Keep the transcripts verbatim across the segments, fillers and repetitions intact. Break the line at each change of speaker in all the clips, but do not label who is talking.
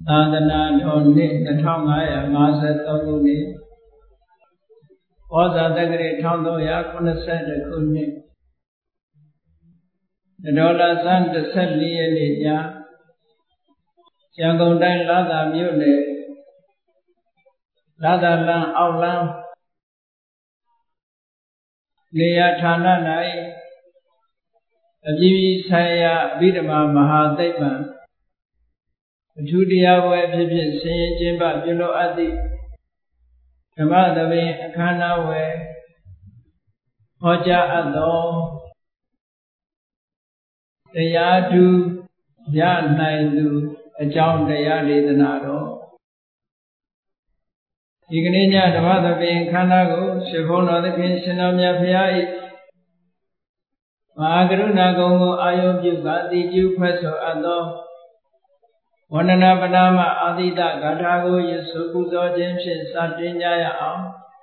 သာသနာတော်နှစ်နှစ်ထောင်ငါးရာငါးဆယ်သုံးခုနှစ်ဩဇာတက္ကရာတစ်ထောင်သုံးရာခုနှစ်ဆယ်တစ်ခုနှစ်ဒေါ်လာစံတစ်ဆယ်လေးရက်နေ့ညရန်ကုန်တိုင်းလသာမြို့နယ်လသာလမ်းအောက်လမ်းနေရာဌာန၌အပြည်ပြည်ဆိုင်ရာအဘိဓမ္မာမဟာသိပ္ပံအထူးတရားပွဲဖြစ်ဖြစ်ဆင်ရင်ကျင်းပပြုလုပ်အပ်သည့်ဓမ္မသဘင်အခမ်းအနားဝယ်ဟောကြားအပ်သောတရားဓုရနိုင်သူအကြောင်းတရားဒေသနာတော်ဒီကနေ့ညဓမ္မသဘင်အခမ်းအနားကိုရှင်ဘုန်းတော်သခင်ရှင်တော်မြတ်ဘုရား၏မဟာကရုဏာကုံကိုအာယုပြုကာတိပြုဖွဲ့ဆိုအပ်သောဝန္ဒနာပနာမအာသီတဂါထာကိုယေရှုပူဇော်ခြင်းဖြင့်စတင်ကြရအောင်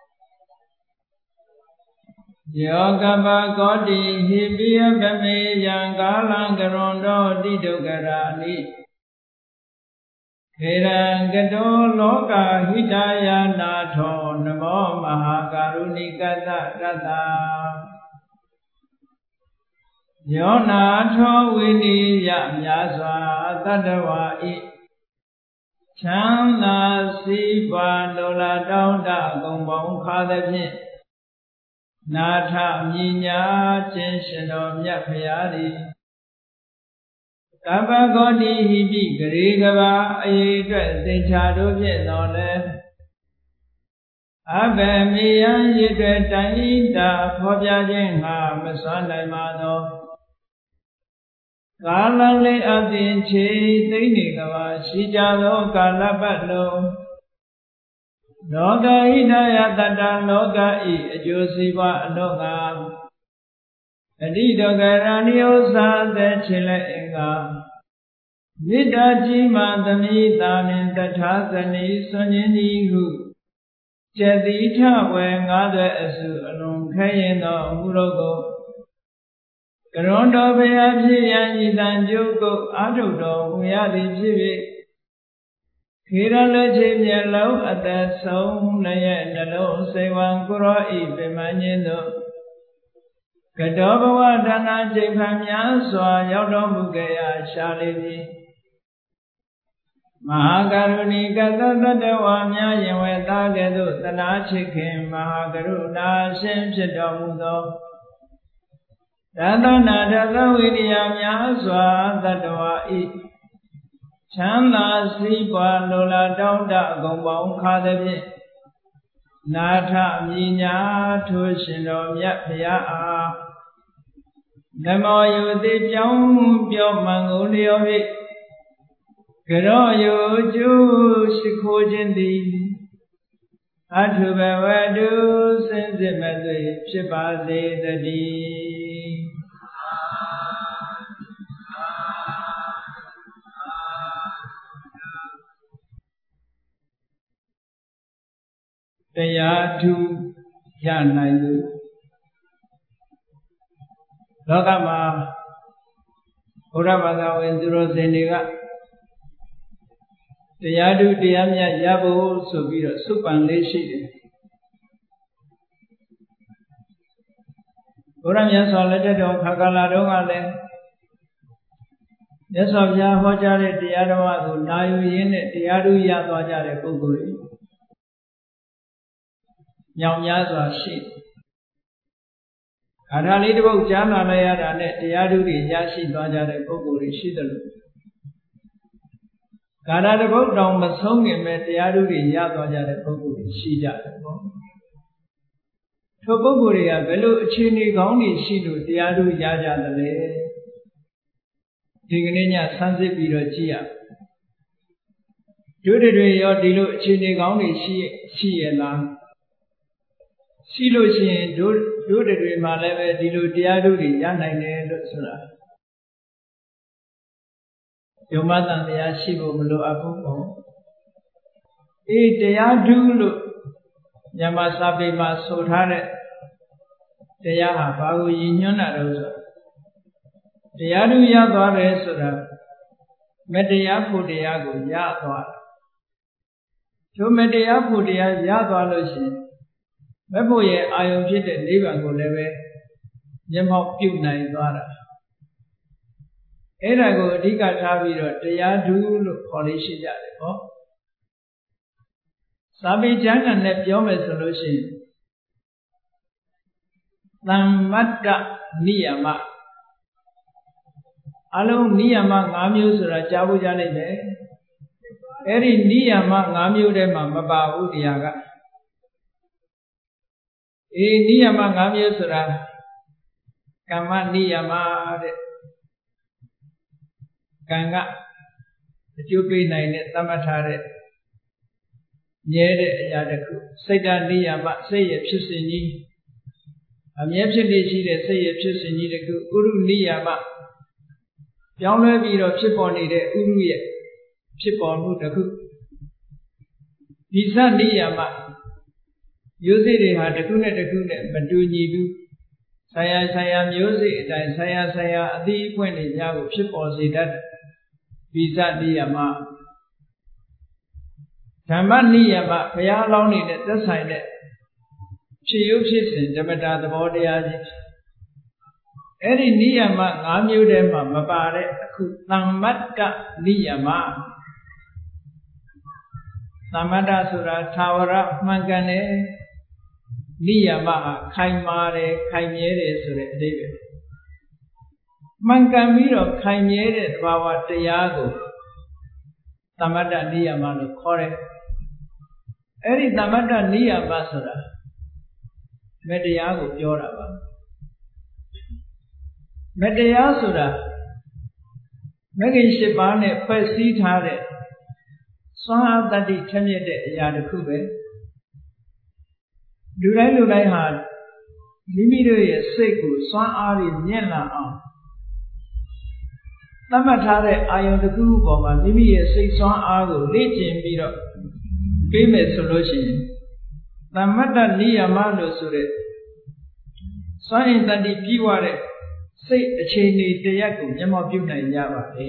ယောကပကောတိဟိပိယဗမေယံကာလံကရွန်တောတိဒုက္ခရာနိခေရံကတောလောကဟိတယာနာထောနမောမဟာကာရုဏိကတရတ္တယောနာထောဝိနိယမြာစွာတတ္တဝါဤချမ်းသာစီးပွားလိုလားတောင်းတဂုံပေါင်းခါသဖြင့်နာထမြညာခြင်းရှင်တော်မြတ်ဖရာသည်ကပ္ပဂောတိဟိပိဂရေကဘာအရေးအတွက်သင်္ချာတို့ဖြင့်တော်လဲအဘယ်မေယံရည်တွေတိုင်းတာဖော်ပြခြင်းငါမစွမ်းနိုင်ပါသောကာလလေးအသင်ချေသိနေကဘာရှိကြသောကာလပတ်လုံးလောကဟိတယတတ္တလောကဤအကျိုးစီးပွားအလို့ကအတိဒုက္ခရာနိဥ္စာသက်ချေလက်အင်္ဂါမေတ္တာကြီးမှသမိတာနှင့်တထာဇနီဆွန်ခြင်းဤဟုကျတိထဝေငါးသွဲအစုအလုံးခဲရင်သောအမှုတို့ကိုကရွန်တော်ဘုရားဖြစ်ရန်ဤတန်ကျုပ်ကိုအာထုတော်မူရသည်ဖြစ်၍ခေရလက်ချေမျက်လုံးအသက်ဆုံးလည်းရဲ့နှလုံးစိတ်ဝံကိုရောဤပြမញ្ញင်းတို့ကတောဘဝဒါနာချိန်ဖန်များစွာရောက်တော်မူခဲ့ရာရှာလေသည်မဟာကရုဏီကတတ္တဝါများယင်ဝေသားကဲ့သို့သနာချစ်ခင်မဟာကရုဏာရှင်ဖြစ်တော်မူသောတသနာတသဝိရိယများစွာတတ္တဝါဤချမ်းသာစီးပွားလိုလားတောင်းတအကုန်ပေါင်းခါသဖြင့်နာထမြညာထိုးရှင်တော်မြတ်ဖရာအားနမောယုတိပြောင်းပြောမှန်ကုန်လျော်၍ကရောယုကျူရှိခိုးခြင်းသည်အထုဘဝတုစင်စစ်မသွေဖြစ်ပါစေတည်းတရားဓုရနိုင်သူလောကမှာဘုရားဘာသာဝင်သူတော်စင်တွေကတရားဓုတရားမြတ်ရဖို့ဆိုပြီးတော့စုပန်လေးရှိတယ်ဘုရားမြတ်စွာလက်ထက်တော်ခါကာလတုန်းကလည်းမြတ်စွာဘုရားဟောကြားတဲ့တရားတော်ကိုနာယူရင်းနဲ့တရားဓုရသွားကြတဲ့ပုဂ္ဂိုလ်တွေမြောင်များစွာရှိဂါထာလေးတစ်ပုဒ်ကြားနာလိုက်ရတာနဲ့တရားဓုတွေရရှိသွားကြတဲ့ပုဂ္ဂိုလ်တွေရှိတယ်လို့ဂါထာတစ်ပုဒ်တောင်မဆုံးခင်ပဲတရားဓုတွေရသွားကြတဲ့ပုဂ္ဂိုလ်တွေရှိကြတယ်ပေါ့ထိုပုဂ္ဂိုလ်တွေကဘယ်လိုအခြေအနေကောင်းတွေရှိလို့တရားဓုရကြသလဲဒီကနေ့ညဆန်းစစ်ပြီးတော့ကြည့်ရတို့တွေရောဒီလိုအခြေအနေကောင်းတွေရှိရှိရလားရှိလို့ရှိရင်တို့တို့တွေမှာလည်းပဲဒီလိုတရားဓုတွေရနိုင်တယ်လို့ဆိုတာယုံမတန်တရားရှိဖို့မလိုအပ်ဘူးပေါ့အေးတရားဓုလို့မြန်မာစာပေမှာဆိုထားတဲ့တရားဟာဘာကိုရည်ညွှန်းတာလဲဆိုတရားဓုရသွားတယ်ဆိုတာမတရားဖို့တရားကိုရသွားတယ်ထိုမတရားဖို့တရားရသွားလို့ရှိရင်မဖို့ရဲ့အာယုံဖြစ်တဲ့နိဗ္ဗာန်ကိုလည်းပဲမျက်မှောက်ပြုနိုင်သွားတာအဲ့ဒါကိုအဓိကထားပြီးတော့တရားဓုလို့ခေါ်လေးရှိကြတယ်ဟောစာပေကျမ်းဂန်နဲ့ပြောမယ်ဆိုလို့ရှိရင်သမ္မတ္တနိယမအလုံးနိယမ၅မျိုးဆိုတာကြားဖို့ကြားနိုင်တယ်အဲ့ဒီနိယမ၅မျိုးထဲမှာမပါဘူးတရားကအေးနိယမ၅မျိုးဆိုတာကမ္မနိယမတဲ့ကံကအကျိုးပေးနိုင်တဲ့သတ်မှတ်ထားတဲ့မြဲတဲ့အရာတစ်ခုစိတ်ဓာတ်နိယမစိတ်ရဲ့ဖြစ်စဉ်ကြီးအမြဲဖြစ်နေရှိတဲ့စိတ်ရဲ့ဖြစ်စဉ်ကြီးတစ်ခုဥရုနိယမပြောင်းလဲပြီးတော့ဖြစ်ပေါ်နေတဲ့ဥရုရဲ့ဖြစ်ပေါ်မှုတစ်ခုဒီသနိယမမျိုးစေ့တွေဟာတစ်ခုနဲ့တစ်ခုနဲ့မတူညီဘူးဆရာဆရာမျိုးစေ့အတိုင်းဆရာဆရာအသီးအပွင့်တွေများကိုဖြစ်ပေါ်စေတတ်တယ်ဒီသနိယမဓမ္မနိယမဘုရားအလောင်းတွေနဲ့သက်ဆိုင်တဲ့ဖြစ်ရုပ်ဖြစ်စဉ်ဓမ္မတာသဘောတရားကြီးအဲ့ဒီနိယမ၅မျိုးထဲမှာမပါတဲ့အခုသမ္မတ္တနိယမသမ္မတ္တဆိုတာသာဝရမှန်ကန်တယ်နိယမဟာခိုင်မာတယ်ခိုင်မြဲတယ်ဆိုတဲ့အဓိပ္ပာယ်မှန်ကန်ပြီးတော့ခိုင်မြဲတဲ့သဘာဝတရားကိုသမ္မတ္တနိယမလို့ခေါ်တယ်အဲ့ဒီသမ္မတ္တနိယမဆိုတာမတရားကိုပြောတာပါမတရားဆိုတာမဂ္ဂင်၈ပါးနဲ့ဖွဲ့စည်းထားတဲ့စွမ်းအားတတ္တိထက်မြက်တဲ့အရာတစ်ခုပဲလူတိုင်းလူတိုင်းဟာမိမိတို့ရဲ့စိတ်ကိုစွမ်းအားတွေမြင့်လာအောင်သတ်မှတ်ထားတဲ့အာယုံတစ်ခုပေါ်မှာမိမိရဲ့စိတ်စွမ်းအားကိုလေ့ကျင့်ပြီးတော့ပေးမယ်ဆိုလို့ရှိရင်သမ္မတ္တနိယမလို့ဆိုတဲ့စွမ်းအင်တတ္တိပြည့်ဝတဲ့စိတ်အခြေအနေတရားကိုမျက်မှောက်ပြုနိုင်ကြပါလေ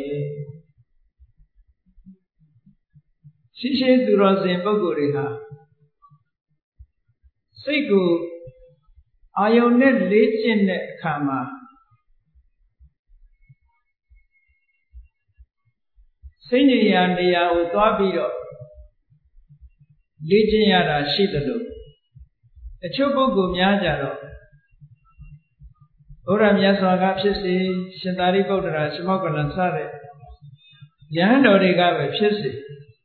ရှိရှိသူတော်စင်ပုဂ္ဂိုလ်တွေဟာစိတ်ကိုအာယုန်နဲ့လေ့ကျင့်တဲ့အခါမှာစိတ်ဉာဏ်နေရာကိုသွားပြီးတော့လေ့ကျင့်ရတာရှိသလိုအချို့ပုဂ္ဂိုလ်များကြတော့ဘုရားမြတ်စွာဘုရားဖြစ်စေရှင်သာရိပုတ္တရာရှင်မောက္ကလန်စတဲ့ယဟန်တော်တွေကပဲဖြစ်စေ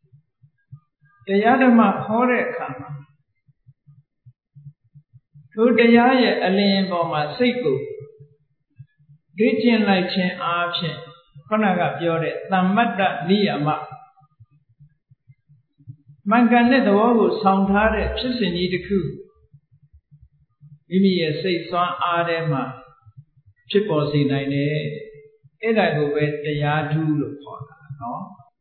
တရားဓမ္မဟောတဲ့အခါမှာထိုတရားရဲ့အလင်းပေါ်မှာစိတ်ကိုလေ့ကျင့်လိုက်ခြင်းအားဖြင့်ခဏကပြောတဲ့သမ္မတ္တနိယမမှန်ကန်တဲ့သဘောကိုဆောင်ထားတဲ့ဖြစ်စဉ်ကြီးတစ်ခုမိမိရဲ့စိတ်စွမ်းအားထဲမှာဖြစ်ပေါ်စေနိုင်တယ်အဲ့ဒါကိုပဲတရားဓုလို့ခေါ်တာနော်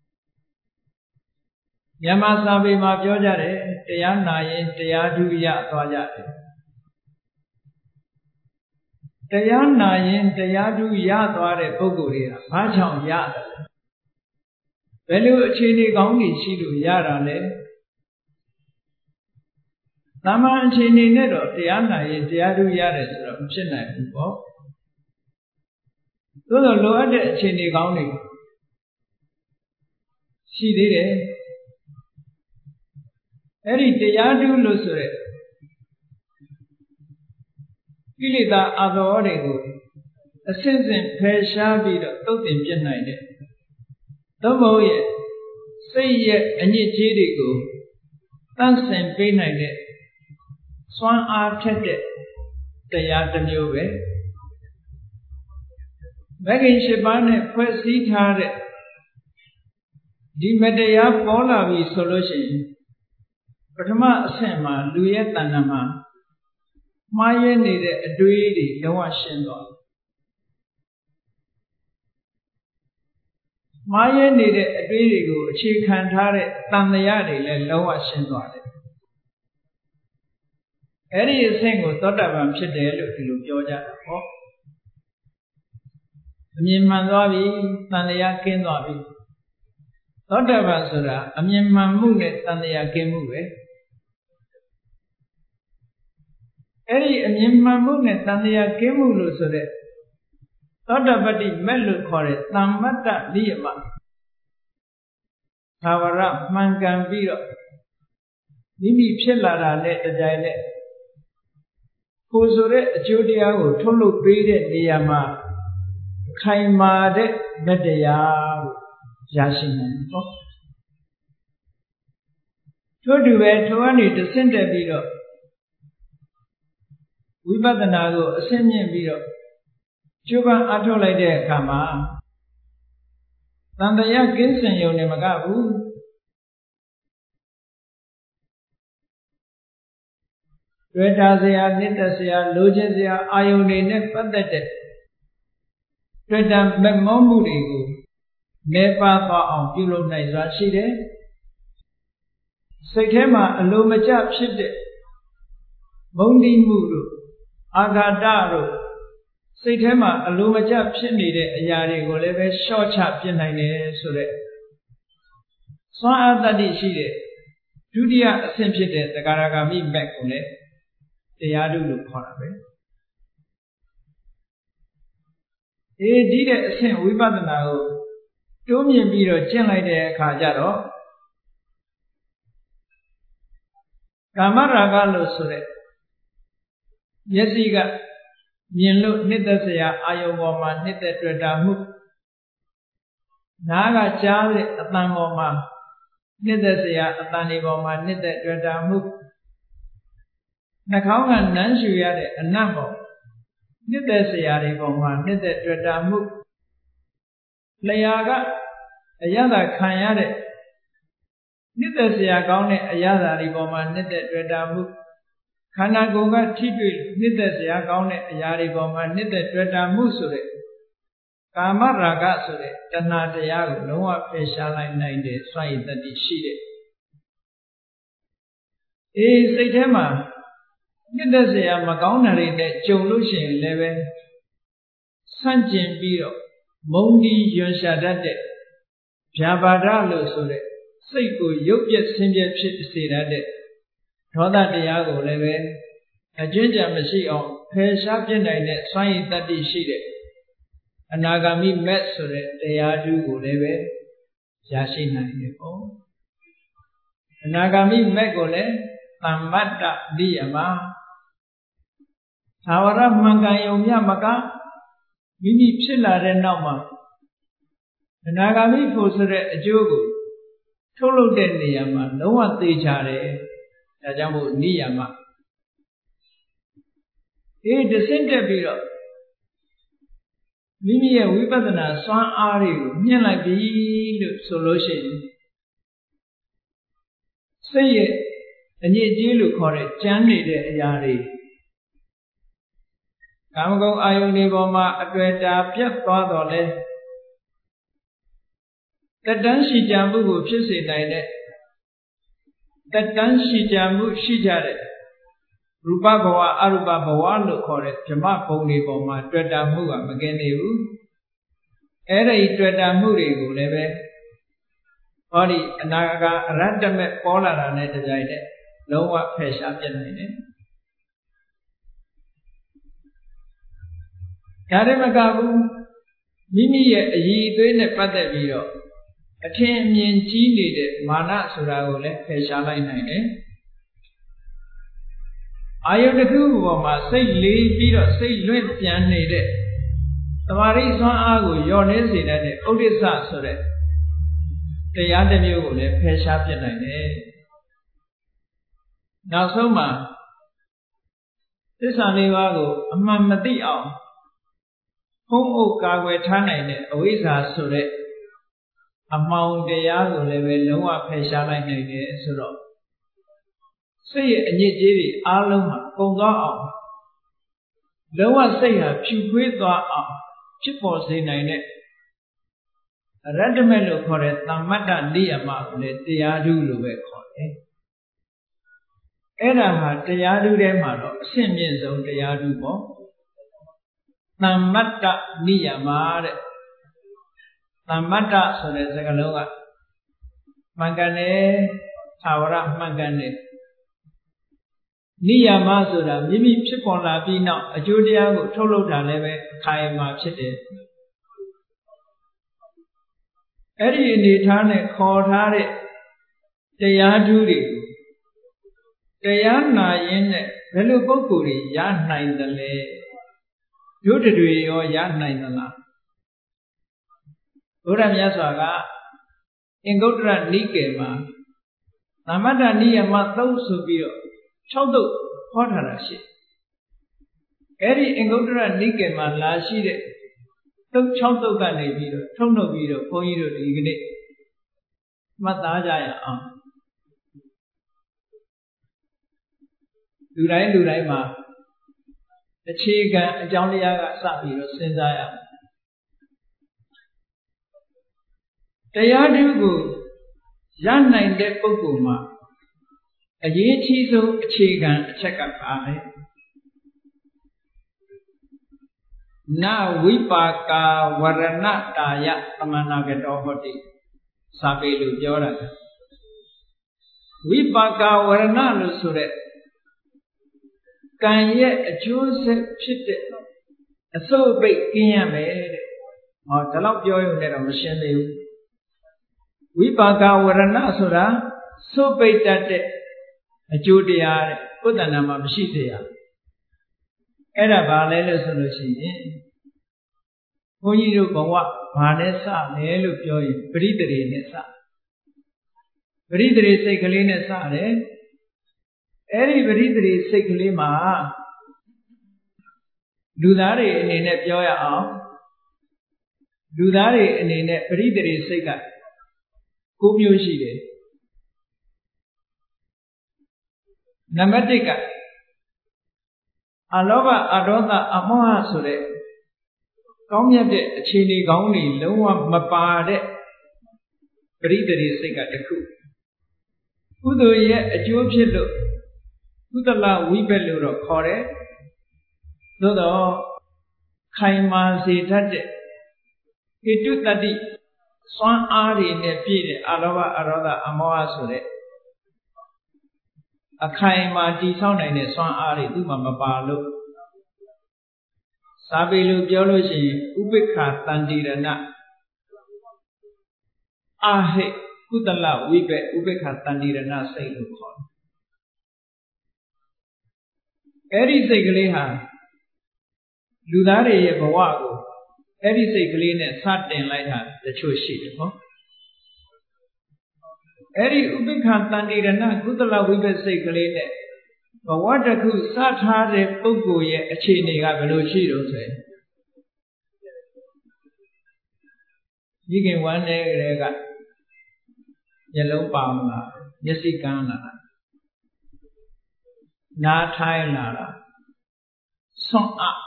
မြန်မာစာပေမှာပြောကြတယ်တရားနာရင်တရားဓုရသွားကြတယ်တရားနာရင်တရားဓုရသွားတဲ့ပုဂ္ဂိုလ်တွေကဘာကြောင့်ရတယ်ဘယ်လိုအခြေအနေကောင်းကြီးရှိလို့ရတာလဲသမ္မာအခြေအနေနဲ့တော့တရားနာရင်တရားဓုရတယ်ဆိုတော့မဖြစ်နိုင်ဘူးပေါ့သို့သောလိုအပ်တဲ့အခြေအနေကောင်းတွေရှိသေးတယ်အဲ့ဒီတရားဓုလို့ဆိုရဲကိလေသာအသောတွေကိုအစစ်စစ်ဖယ်ရှားပြီးတော့သုတ်သင်ပြနိုင်တဲ့သို့မဟုတ်ရဲ့စိတ်ရဲ့အညစ်အကြေးတွေကိုတန့်စင်ပေးနိုင်တဲ့စွမ်းအားထက်တဲ့တရားတစ်မျိုးပဲမဂ္ဂင်၈ပါးနဲ့ဖွဲ့စည်းထားတဲ့ဒီမတရားပေါ်လာပြီဆိုလို့ရှိရင်ပထမအဆင့်မှာလူရဲ့တဏ္ဍာမှာမှားရနေတဲ့အတွေးတွေလုံးဝရှင်းသွားမှားရနေတဲ့အတွေးတွေကိုအခြေခံထားတဲ့တန်တရားတွေလည်းလုံးဝရှင်းသွားတယ်အဲ့ဒီအဆင့်ကိုသောတာပန်ဖြစ်တယ်လို့ဒီလိုပြောကြတာပေါ့အမြင်မှန်သွားပြီတန်တရားကင်းသွားပြီသောတာပန်ဆိုတာအမြင်မှန်မှုနဲ့တန်တရားကင်းမှုပဲအဲ့ဒီအမြင်မှန်မှုနဲ့တန်တရားကင်းမှုလို့ဆိုတဲ့သောတာပတ္တိမက်လို့ခေါ်တဲ့သမ္မတ္တနိယမသာဝရမှန်ကန်ပြီးတော့မိမိဖြစ်လာတာနဲ့တကြိုင်နဲ့ကိုယ်ဆိုတဲ့အကျိုးတရားကိုထုတ်လုပ်ပေးတဲ့နေရာမှာခိုင်မာတဲ့မတရားကိုရရှိနိုင်တယ်ပေါ့ထို့တူပဲထိုကနေတဆင့်တက်ပြီးတော့ဝိပဿနာကိုအဆင့်မြင့်ပြီးတော့ကျိုးပန်းအထုတ်လိုက်တဲ့အခါမှာတန်တရားကင်းစင်ရုံနဲ့မကဘူးတွေ့တာစရာနှစ်သက်စရာလိုချင်စရာအာယုန်တွေနဲ့ပတ်သက်တဲ့တွေ့တာမမောမှုတွေကိုနေပါသွားအောင်ပြုလုပ်နိုင်စွာရှိတယ်စိတ်ထဲမှာအလိုမကျဖြစ်တဲ့မုန်းတိမှုတို့အာဃာတတို့စိတ်ထဲမှာအလိုမကျဖြစ်နေတဲ့အရာတွေကိုလည်းပဲလျှော့ချပြစ်နိုင်တယ်ဆိုတဲ့စွမ်းအားတတ္တိရှိတဲ့ဒုတိယအဆင့်ဖြစ်တဲ့သဂရဂါမိမက်ကိုလည်းတရားဓုလို့ခေါ်တာပဲအေးဒီတဲ့အဆင့်ဝိပဿနာကိုတိုးမြင့်ပြီးတော့ကျင့်လိုက်တဲ့အခါကျတော့ကာမရာဂလို့ဆိုတဲ့မျက်စိကမြင်လို့နှစ်သက်စရာအာယုံပေါ်မှာနှစ်သက်တွေ့တာမှုနားကကြားတဲ့အသံပေါ်မှာနှစ်သက်စရာအသံတွေပေါ်မှာနှစ်သက်တွေ့တာမှုနှာခေါင်းကနမ်းရှူရတဲ့အနံ့ပေါ်နှစ်သက်စရာတွေပေါ်မှာနှစ်သက်တွေ့တာမှုလျှာကအရသာခံရတဲ့နှစ်သက်စရာကောင်းတဲ့အရသာတွေပေါ်မှာနှစ်သက်တွေ့တာမှုခန္ဓာကိုယ်ကထိတွေ့နှစ်သက်စရာကောင်းတဲ့အရာတွေပေါ်မှာနှစ်သက်တွေ့တာမှုဆိုတဲ့ကာမရာဂဆိုတဲ့တဏှာတရားကိုလုံးဝဖယ်ရှားလိုက်နိုင်တဲ့စွမ်းရည်တတ္တိရှိတဲ့အေးစိတ်ထဲမှာနှစ်သက်စရာမကောင်းတာတွေနဲ့ကြုံလို့ရှိရင်လည်းပဲဆန့်ကျင်ပြီးတော့မုန်းတီးရွံရှာတတ်တဲ့ဗျာပါဒလို့ဆိုတဲ့စိတ်ကိုရုပ်ပြက်ဆင်းရဲဖြစ်စေတတ်တဲ့ဒေါသတရားကိုလည်းပဲအကျဉ်းချမရှိအောင်ဖယ်ရှားပြစ်နိုင်တဲ့စွမ်းရည်တတ္တိရှိတဲ့အနာဂါမိမက်ဆိုတဲ့တရားဓုကိုလည်းပဲရရှိနိုင်တယ်ပေါ့အနာဂါမိမက်ကိုလည်းသမ္မတ္တနိယမသာဝရမှန်ကန်ယုံမြမကမိမိဖြစ်လာတဲ့နောက်မှာအနာဂါမိဖို့ဆိုတဲ့အကျိုးကိုထုတ်လုပ်တဲ့နေရာမှာလုံးဝသေချာတယ်ဒါကြောင့်မို့နိယမအေးတဆင့်တက်ပြီးတော့မိမိရဲ့ဝိပဿနာစွမ်းအားတွေကိုမြင့်လိုက်ပြီလို့ဆိုလို့ရှိရင်စိတ်ရဲ့အညစ်အကြေးလို့ခေါ်တဲ့ကြမ်းနေတဲ့အရာတွေကာမဂုဏ်အာယုန်တွေပေါ်မှာအတွေ့အတာပြတ်သွားတော့လဲတတန်းရှိကြမှုကိုဖြစ်စေနိုင်တဲ့တတန်းရှိကြမှုရှိကြတဲ့ရူပဘဝအရူပဘဝလို့ခေါ်တဲ့ဓမ္မဘုံတွေပေါ်မှာတွေ့တာမှုကမကင်းနေဘူးအဲ့ဒီတွေ့တာမှုတွေကိုလည်းပဲဟောဒီအနာဂါအရတ္တမဲ့ပေါ်လာတာနဲ့တကြိုင်နဲ့လုံးဝဖယ်ရှားပြစ်နိုင်တယ်ဒါတည်းမကဘူးမိမိရဲ့အည်အသွေးနဲ့ပတ်သက်ပြီးတော့အထင်အမြင်ကြီးနေတဲ့မာနဆိုတာကိုလည်းဖယ်ရှားလိုက်နိုင်တယ်အာယုတစ်ခုပေါ်မှာစိတ်လေးပြီးတော့စိတ်လွင့်ပြန်နေတဲ့သမာဓိစွမ်းအားကိုလျော့နေစေတတ်တဲ့ဥဒိစ္စဆိုတဲ့တရားတစ်မျိုးကိုလည်းဖယ်ရှားပြစ်နိုင်တယ်နောက်ဆုံးမှာသစ္စာလေးပါးကိုအမှန်မသိအောင်ဖုံးအုပ်ကာကွယ်ထားနိုင်တဲ့အဝိဇ္ဇာဆိုတဲ့အမှောင်တရားကိုလည်းပဲလုံးဝဖယ်ရှားလိုက်နိုင်တယ်ဆိုတော့စိတ်ရဲ့အညစ်အကြေးတွေအားလုံးဟာကုန်သွားအောင်လုံးဝစိတ်ဟာဖြူခွေးသွားအောင်ဖြစ်ပေါ်စေနိုင်တဲ့အရတ္တမဲ့လို့ခေါ်တဲ့သမ္မတ္တနိယမကိုလည်းတရားဓုလို့ပဲခေါ်တယ်အဲ့ဒါဟာတရားဓုထဲမှာတော့အဆင့်မြင့်ဆုံးတရားဓုပေါ့သမ္မတ္တနိယမတဲ့သမ္မတ္တဆိုတဲ့စကားလုံးက Mangane, Tawara Mangane. Niyama Sura, Mimi Chipona Bina, a Julia, Tolota Leve, Kayama Chite. Eri in the Tane called Hare, Tayaduri. Tayana in Velubokuri, Yan Nine the Lay. Yudri or Yan Nine the La. Uram Yasaga. Ingodra Nikema Namada Niyama Thosubio Chodo Potarashi Eri Ingodra Nikema Lashide Tok Chodo Ganeviro Tono Viro Poiro Igni Matajaya Am Durai Durai Ma The Chiga Jaliaga Sapiro Sindaya Tayadu Yan nine de Poguma a ye chiso a chigan a check up eye. Now we paka warana daya amanagat ohoti Sabelu Jora. We paka warana lusure can ye a Joseph Chit a so big Kiame or Talop Joy net of machine. Vipaka Varana Sura, so bait that a Judia, Putanama Shitea. Era Valele Solution. When you go up, Vanessa, Nelu Joy, Bridri Nessa. Bridri Sekalina Sare. Eri Bridri Sekalima. Dudari in a Joya. Dudari in a Bridri Seka. Kumyoshide Namatika Alova Aroda Amoha Sure Comyate Chini Gauni Loa Mapade Bridri Seka the Ku Udo ye a Jobjelo Udala Wibeluro Kore Dodo Kaima Zitate Itu tadi Swan Ari in the Pide, Alava Arada Amoa Sure. A Kaima di sound in a Swan Ari, Duma Mabalu. Sabilu Biology, Ubika Tandirana. Ahe, Kudala, Wibe, Ubika Tandirana, say Lukon. Eri Segleha Ludare Bawago. Every Seglin Satin like her, the choice sheet. Every Ubikan Tandirana, Gudala Wibe Seglin. But what a good Satar Pogo ye a chaining up a Lucido say. You can one egg yellow palma, Yesicana, Na Thailara, Song up.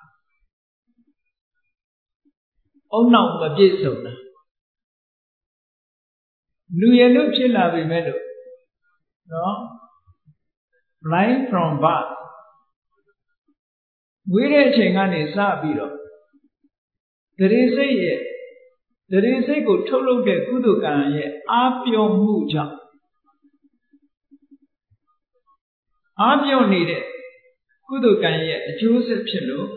Oh no, but this so. Luyelu Chilla we meadow. No? Flying from birth. We are Changani Sabiro. There is a ye. There is a good Tolo de Kudukan ye. Apio Muja. Apio needed. Kudukan ye. Joseph Chilo.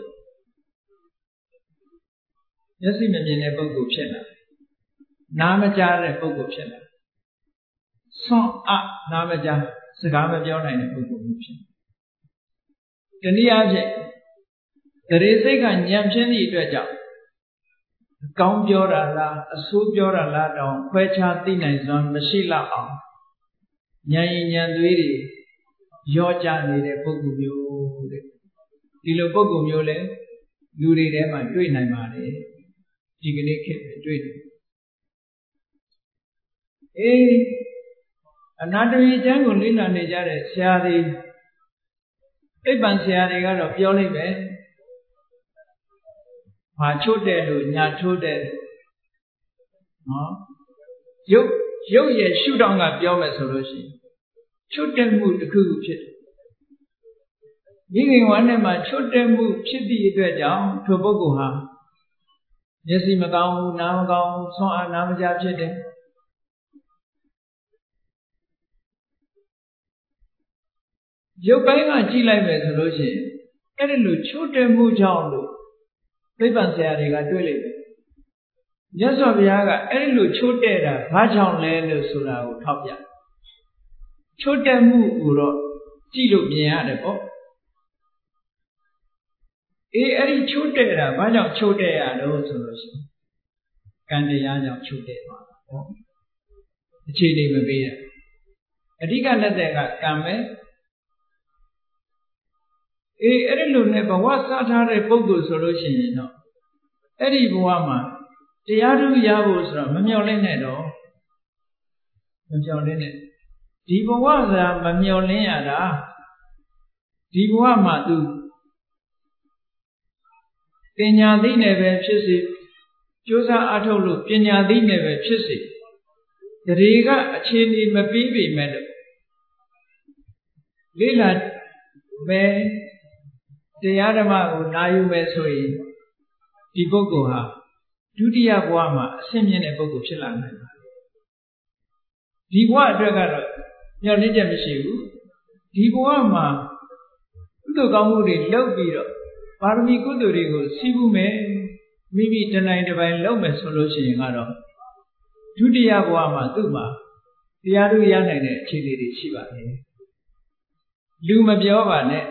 Yes, he may be a book chena. Namajar a book of chena. Song up Namaja, Sagama Jona in a book of mission. Kaniaje, the Resega Nyamcheni Dredja. Count Jorala, a soup Jorala down, Quecha Tina is on Mashila on. Nyan Yanduri, Georgia need a book of you. Dilo book of Yole, Luri them and doing my money. You can make it between. Eh, another jungle in a Nigeria, Shari. Iban Shari got a purely bed. My children, not children. No, you, you shoot on a Bioma solution. Children move the cool pit. Giving one of my children move chitty down to Bogoha. Yesi Magao, Namagao, so Namaja Chitty. ရုပ်ပိုင်းကကြည့်လိုက်မယ်ဆိုလို့ရှိရင်အဲ့ဒီလိုချို့တဲ့မှုကြောင့်လို့သိပ္ပံဆရာတွေကတွေ့လိုက်တယ်မြတ်စွာဘုရားကအဲ့ဒီလိုချို့တဲ့တာဘာကြောင့်လဲလို့ဆိုတာကိုထောက်ပြချို့တဲ့မှုကိုတော့ကြည့်လို့မြင်ရတယ်ပေါ့အေးအဲ့ဒီချို့တဲ့တာဘာကြောင့်ချို့တဲ့ရတော့ဆိုလို့ရှိရင်ကံတရားကြောင့်ချို့တဲ့ပါပေါ့အခြေအနေမပေးရအဓိကလက်တဲ့ကကံပဲအေးအဲ့ဒီလိုနဲ့ဘဝစားထားတဲ့ပုဂ္ဂိုလ်ဆိုလို့ရှိရင်တော့အဲ့ဒီဘဝမှာတရားထုရဖို့ဆိုတော့မမျှော်လင့်နဲ့တော့မမျှော်လင့်နဲ့ဒီဘဝဆိုတာမမျှော်လင့်ရတာဒီဘဝမှာသူပညာသိနဲ့ပဲဖြစ်စေကြိုးစားအထောက်လို့ပညာသိနဲ့ပဲဖြစ်စေတရေကအခြေအနေမပြီးပြီမဲ့လို့လိလာပဲတရားဓမ္မကိုနာယူမယ်ဆိုရင်ဒီပုဂ္ဂိုလ်ဟာဒုတိယဘဝမှာအဆင့်မြင့်တဲ့ပုဂ္ဂိုလ်ဖြစ်လာနိုင်ပါတယ်ဒီဘဝအတွက်ကတော့မျှော်လင့်ချက်မရှိဘူးဒီဘဝမှာကုသိုလ်ကောင်းမှုတွေလုပ်ပြီးတော့ပါရမီကုသိုလ်တွေကိုစီးပူးမယ်မိမိတနိုင်တစ်ပိုင်းလုပ်မယ်ဆိုလို့ရှိရင်ကတော့ဒုတိယဘဝမှာသူ့မှာတရားထုရနိုင်တဲ့အခြေအနေတွေရှိပါတယ်လူမပြောပါနဲ့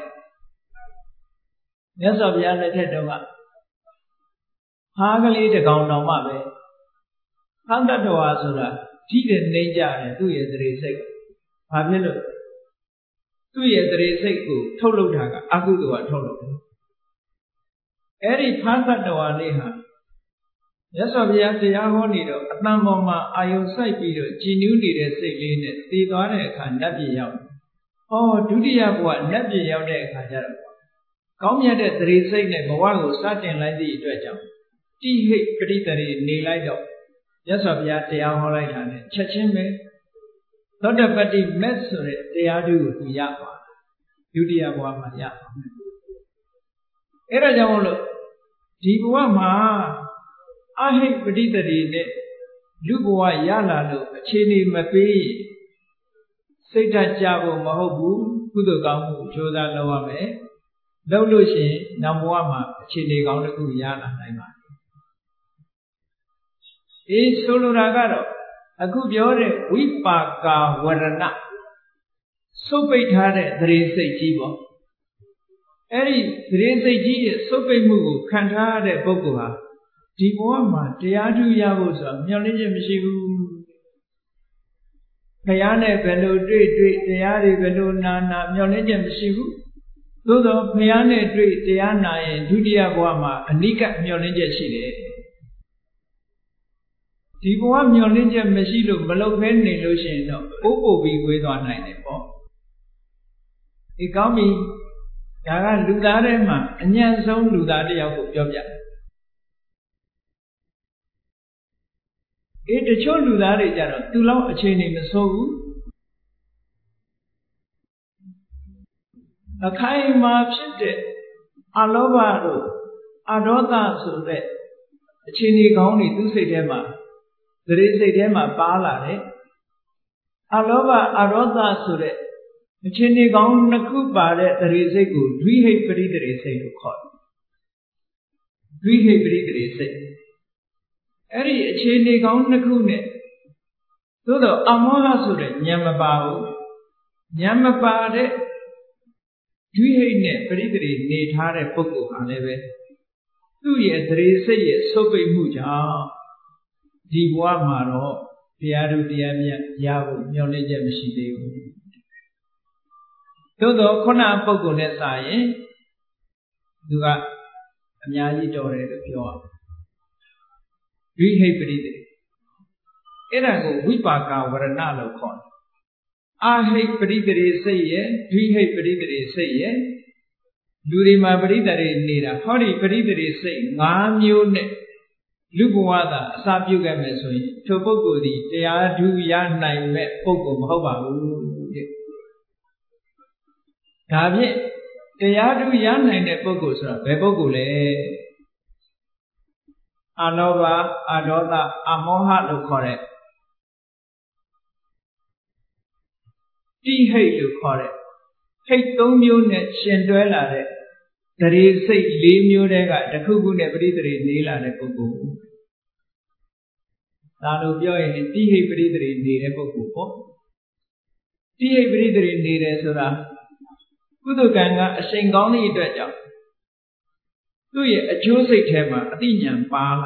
မြတ်စွာဘုရားလက်ထက်တုန်းကဟားကလေးတစ်ကောင်တောင်မှပဲသံတ္တဝါဆိုတာကြည့်တဲ့နေကြတယ်သူ့ရဲ့သရေစိတ်ဘာဖြစ်လို့သူ့ရဲ့သရေစိတ်ကိုထုတ်လုပ်တာကအကုသိုလ်ကထုတ်လုပ်တယ်အဲ့ဒီဖန်တ္တဝါလေးဟာမြတ်စွာဘုရားတရားဟောနေတော့အတန်ပေါ်မှာအာယုံစိုက်ပြီးတော့ကြည်နူးနေတဲ့စိတ်လေးနဲ့တည်သွားတဲ့အခါနတ်ပြည်ရောက်တယ်။အော်ဒုတိယဘဝနတ်ပြည်ရောက်တဲ့အခါကျတော့ကောင်းမြတ်တဲ့သရေစိတ်နဲ့ဘဝကိုစတင်လိုက်သည့်အတွက်ကြောင့်တိဟိတ်ပရိတရေနေလိုက်တော့မြတ်စွာဘုရားတရားဟောလိုက်တာနဲ့ချက်ချင်းပဲသောတပတ္တိမက်ဆိုတဲ့တရားဓုကိုသူရသွားဒုတိယဘဝမှာရသွားတယ်။အဲ့ဒါကြောင့်မလို့ဒီဘဝမှာအဟိပရိတရေနဲ့လူဘဝရလာလို့အခြေအနေမပေးစိတ်ဓာတ်ကြဖို့မဟုတ်ဘူးကုသိုလ်ကောင်းမှုကြိုးစားလုပ်ရမယ်လုပ်လို့ရှိရင်နောက်ဘဝမှာအခြေအနေကောင်းတစ်ခုရလာနိုင်ပါတယ်အေးဆိုလိုတာကတော့အခုပြောတဲ့ဝိပါကာဝရဏစုပ်ပိတ်ထားတဲ့သရေစိတ်ကြီးပေါ့အဲ့ဒီသရေစိတ်ကြီးရဲ့စုပ်ပိတ်မှုကိုခံထားရတဲ့ပုဂ္ဂိုလ်ဟာဒီဘဝမှာတရားထုရဖို့ဆိုတာမျှော်လင့်ချက်မရှိဘူးဘုရားနဲ့ဘယ်လိုတွေ့တွေ့တရားတွေဘယ်လိုနာနာမျှော်လင့်ချက်မရှိဘူးသို့သောဘုရားနဲ့တွေ့တရားနာရင်ဒုတိယဘဝမှာအနိကမျှော်လင့်ချက်ရှိတယ်ဒီဘဝမျှော်လင့်ချက်မရှိလို့မလုပ်ဘဲနေလို့ရှိရင်တော့ပိုးပို့ပြီးဝေးသွားနိုင်တယ်ပေါ့ဒီကောင်းပြီဒါကလူသားထဲမှာအညံ့ဆုံးလူသားတစ်ယောက်ကိုပြောပြအေးတချို့လူသားတွေကြတော့သူလောက်အခြေအနေမဆိုးဘူးအခိုင်အမာဖြစ်တဲ့အလောဘတို့အဒေါသဆိုတဲ့အခြေအနေကောင်းတွေသူ့စိတ်ထဲမှာသတိစိတ်ထဲမှာပါလာတယ်အလောဘအဒေါသဆိုတဲ့အခြေအနေကောင်းနှစ်ခုပါတဲ့သတိစိတ်ကိုဒွိဟိပရိတရေစိတ်လို့ခေါ်တယ်ဒွိဟိပရိတရေစိတ်အဲ့ဒီအခြေအနေကောင်းနှစ်ခုနဲ့သို့တော့အမောဟဆိုတဲ့ဉာဏ်မပါဘူးဉာဏ်မပါတဲ့ဒွိဟိနဲ့ပရိတရေနေထားတဲ့ပုဂ္ဂိုလ်ဟာလည်းပဲသူ့ရဲ့သရေစိတ်ရဲ့ဆုပ်ပိတ်မှုကြောင့်ဒီဘဝမှာတော့တရားတို့တရားမြတ်ရဖို့မျှော်လင့်ချက်မရှိသေးဘူးသို့တော့ခုနပုဂ္ဂိုလ်နဲ့စာရင်သူကအများကြီးတော်တယ်လို့ပြောအောင်ဒွိဟိပရိတရေအဲ့ဒါကိုဝိပါကဝရဏလို့ခေါ်တယ်အာဟိပရိတရေစိတ်ရဲ့ဒွိဟိပရိတရေစိတ်ရဲ့လူတွေမှာပရိတရေနေတာဟောဒီပရိတရေစိတ်၅မျိုးနဲ့လူဘဝသာအစာပြုခဲ့မယ်ဆိုရင်ထိုပုဂ္ဂိုလ်ဒီတရားဓုရနိုင်မဲ့ပုဂ္ဂိုလ်မဟုတ်ပါဘူးတဲ့ဒါဖြင့်တရားဓုရနိုင်တဲ့ပုဂ္ဂိုလ်ဆိုတာဘယ်ပုဂ္ဂိုလ်လဲအလောဘအဒေါသအမောဟလို့ခေါ်တဲ့တိဟိတ်လို့ခေါ်တဲ့ထိတ်သုံးမျိုးနဲ့ရှင်တွဲလာတဲ့တရေစိတ်လေးမျိုးတည်းကတစ်ခုခုနဲ့ပရိသေတွေနေလာတဲ့ပုဂ္ဂိုလ်ဒါလိုပြောရင်တိဟိပရိသေတွေနေတဲ့ပုဂ္ဂိုလ်ပေါ့တိဟိပရိသေတွေနေတယ်ဆိုတာကုသကံကအရှိန်ကောင်းသည့်အတွက်ကြောင့်သူ့ရဲ့အကျိုးစိတ်ထဲမှာအတိညာဏ်ပါလာ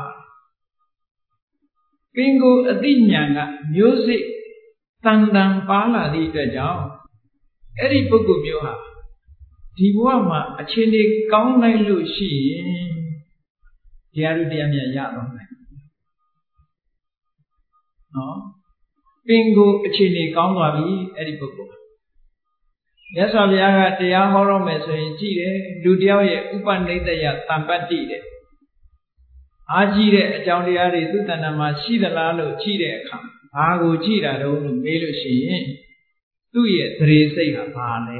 ပင်ကိုအတိညာဏ်ကမျိုးစိတ်တန်တန်ပါလာသည့်အတွက်ကြောင့်အဲ့ဒီပုဂ္ဂိုလ်မျိုးဟာဒီဘဝမှာအခြေအနေကောင်းလိုက်လို့ရှိရင်တရားတို့တရားမြတ်ရတော့မယ်နော်ပင်ကိုအခြေအနေကောင်းသွားပြီအဲ့ဒီပုဂ္ဂိုလ်မြတ်စွာဘုရားကတရားဟောတော့မယ်ဆိုရင်ကြည်တယ်လူတယောက်ရဲ့ဥပနိဒယတမ္ပတ္တိတဲ့အားကြီးတဲ့အကြောင်းတရားတွေသူ့တဏ္ဍာမှာရှိသလားလို့ကြည့်တဲ့အခါဘာကိုကြည့်တာတော့လို့မေးလို့ရှိရင်သူ့ရဲ့သရေစိတ်ဟာဘာလဲ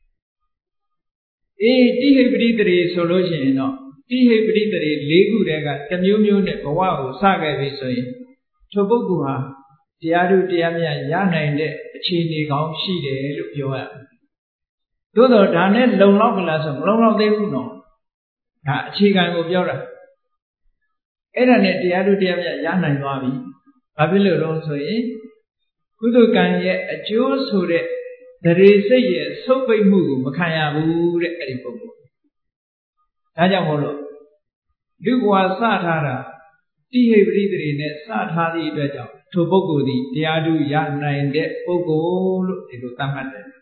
အေးတိဟိပရိသေဆိုလို့ရှိရင်တော့တိဟိပရိသေလေးခုတည်းကတစ်မျိုးမျိုးနဲ့ဘဝကိုစခဲ့ပြီဆိုရင်ထိုပုဂ္ဂိုလ်ဟာတရားတို့တရားမြတ်ရနိုင်တဲ့အခြေအနေကောင်းရှိတယ်လို့ပြောရတယ်သို့တော့ဒါနဲ့လုံလောက်မလားဆိုမလုံလောက်သေးဘူးနော်ဒါအခြေခံကိုပြောတာအဲ့ဒါနဲ့တရားတို့တရားမြတ်ရနိုင်သွားပြီဘာဖြစ်လို့လဲဆိုရင်ကုသကံရဲ့အကျိုးဆိုတဲ့တရေစိတ်ရဲ့ဆုပ်ပိတ်မှုကိုမခံရဘူးတဲ့အဲ့ဒီပုဂ္ဂိုလ်ဒါကြောင့်မို့လို့လူဘဝစထားတာတိဟိပရိသေနဲ့စထားသည့်အတွက်ကြောင့်ထိုပုဂ္ဂိုလ်သည်တရားတို့ရနိုင်တဲ့ပုဂ္ဂိုလ်လို့ဒီလိုသတ်မှတ်တယ်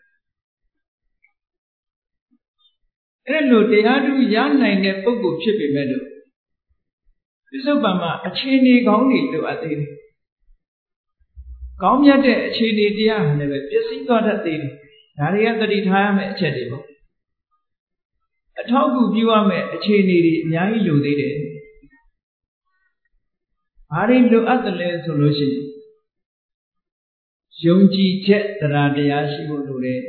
အဲ့လိုတရားတို့ရနိုင်တဲ့ပုဂ္ဂိုလ်ဖြစ်ပေမဲ့လို့ပြစ္ဆုတ်ပံမှာအခြေအနေကောင်းတွေလိုအပ်သေးတယ်ကောင်းမြတ်တဲ့အခြေအနေတရားဟန်လည်းပဲပျက်စီးသွားတတ်သေးတယ်ဒါတွေကသတိထားရမယ့်အချက်တွေပေါ့အထောက်အကူပြုရမယ့်အခြေအနေတွေအများကြီးလိုသေးတယ်ဘာတွေလိုအပ်တယ်လဲဆိုလို့ရှိရင်ယုံကြည်ချက်တရားတရားရှိဖို့လိုတယ်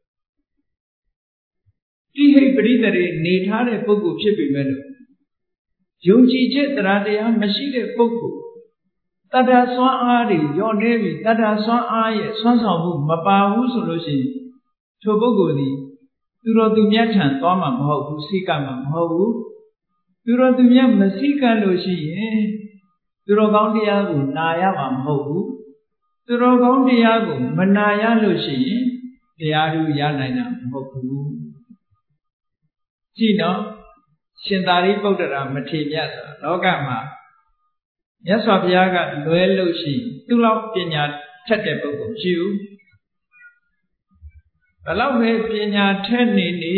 တိဟိပရိသေတွေနေထားတဲ့ပုဂ္ဂိုလ်ဖြစ်ပေမဲ့လို့ယုံကြည်ချက်တရားတရားမရှိတဲ့ပုဂ္ဂိုလ်တတ္တဆွမ်းအားတွေညော့နေပြီတတ္တဆွမ်းအားရဲ့ဆွမ်းဆောင်မှုမပါဘူးဆိုလို့ရှိရင်ထိုပုဂ္ဂိုလ်သည်သူတော်သူမြတ်ထံသွားမှာမဟုတ်ဘူးစိကမှာမဟုတ်ဘူးသူတော်သူမြတ်မစိကလို့ရှိရင်သူတော်ကောင်းတရားကိုနာရမှာမဟုတ်ဘူးသူတော်ကောင်းတရားကိုမနာရလို့ရှိရင်တရားသူရနိုင်တာမဟုတ်ဘူးကြည့်တော့ရှင်သာရိပုတ္တရာမထေရမြတ်ဆိုတာလောကမှာမြတ်စွာဘုရားကလွဲလို့ရှိသူ့လောက်ပညာထက်တဲ့ပုဂ္ဂိုလ်ရှိဘူးဘလောက်ပဲပညာထက်နေနေ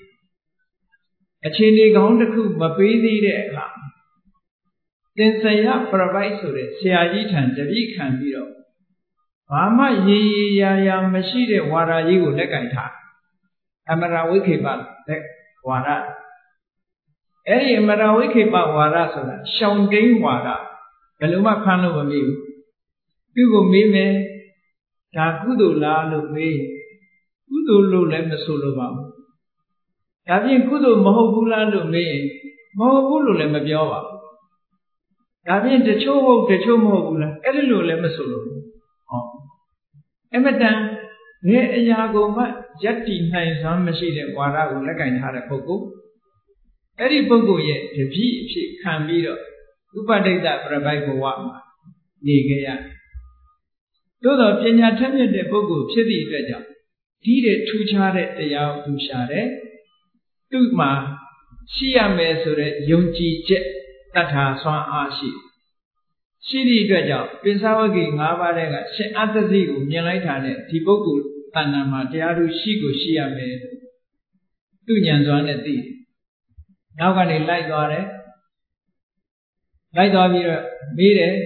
အခြေအနေကောင်းတစ်ခုမပေးသေးတဲ့အခါသင်္ဆယပရပိုက်ဆိုတဲ့ဆရာကြီးထံတပည့်ခံပြီးတော့ဘာမှရေရေရာရာမရှိတဲ့ဝါဒကြီးကိုလက်ကင်ထားအမရဝိခေပလက်ဝါဒအဲ့ဒီအမရဝိခေပဝါဒဆိုတာရှောင်တိန်ဝါဒဘယ်လိုမှဖမ်းလို့မမေ့ဘူးသူ့ကိုမေးမယ်ဒါကုသိုလ်လားလို့မေးကုသိုလ်လို့လည်းမဆိုလိုပါဘူးဒါဖြင့်ကုသိုလ်မဟုတ်ဘူးလားလို့မေးရင်မဟုတ်ဘူးလို့လည်းမပြောပါဘူးဒါဖြင့်တချို့ဟုတ်တချို့မဟုတ်ဘူးလားအဲ့ဒီလိုလည်းမဆိုလိုဘူးဟောအမတန်ဘယ်အရာကိုမှယက်တည်နိုင်စွမ်းမရှိတဲ့ဝါဒကိုလက်ကင်ထားတဲ့ပုဂ္ဂိုလ်အဲ့ဒီပုဂ္ဂိုလ်ရဲ့တပည့်အဖြစ်ခံပြီးတော့ဥပဒိတပရပိုက်ဘဝမှာနေခဲ့ရတယ်။သို့တော့ပညာထက်မြက်တဲ့ပုဂ္ဂိုလ်ဖြစ်သည့်အတွက်ကြောင့်ဒီတဲ့ထူးခြားတဲ့တရားကိုသူရှာတယ်။သူ့မှာရှိရမယ်ဆိုတဲ့ယုံကြည်ချက်တတ်တာဆွမ်းအားရှိရှိသည့်အတွက်ကြောင့်ပိဿဝဂ္ဂိ၅ပါးတဲ့ကရှင်အတ္တစီကိုမြင်လိုက်တာနဲ့ဒီပုဂ္ဂိုလ်တဏ္ဍာမှာတရားသူရှိကိုရှိရမယ်။သူဉာဏ်စွမ်းနဲ့သိတယ်။နောက်ကနေလိုက်သွားတယ်လိုက်သွားပြီးတော့မေးတယ်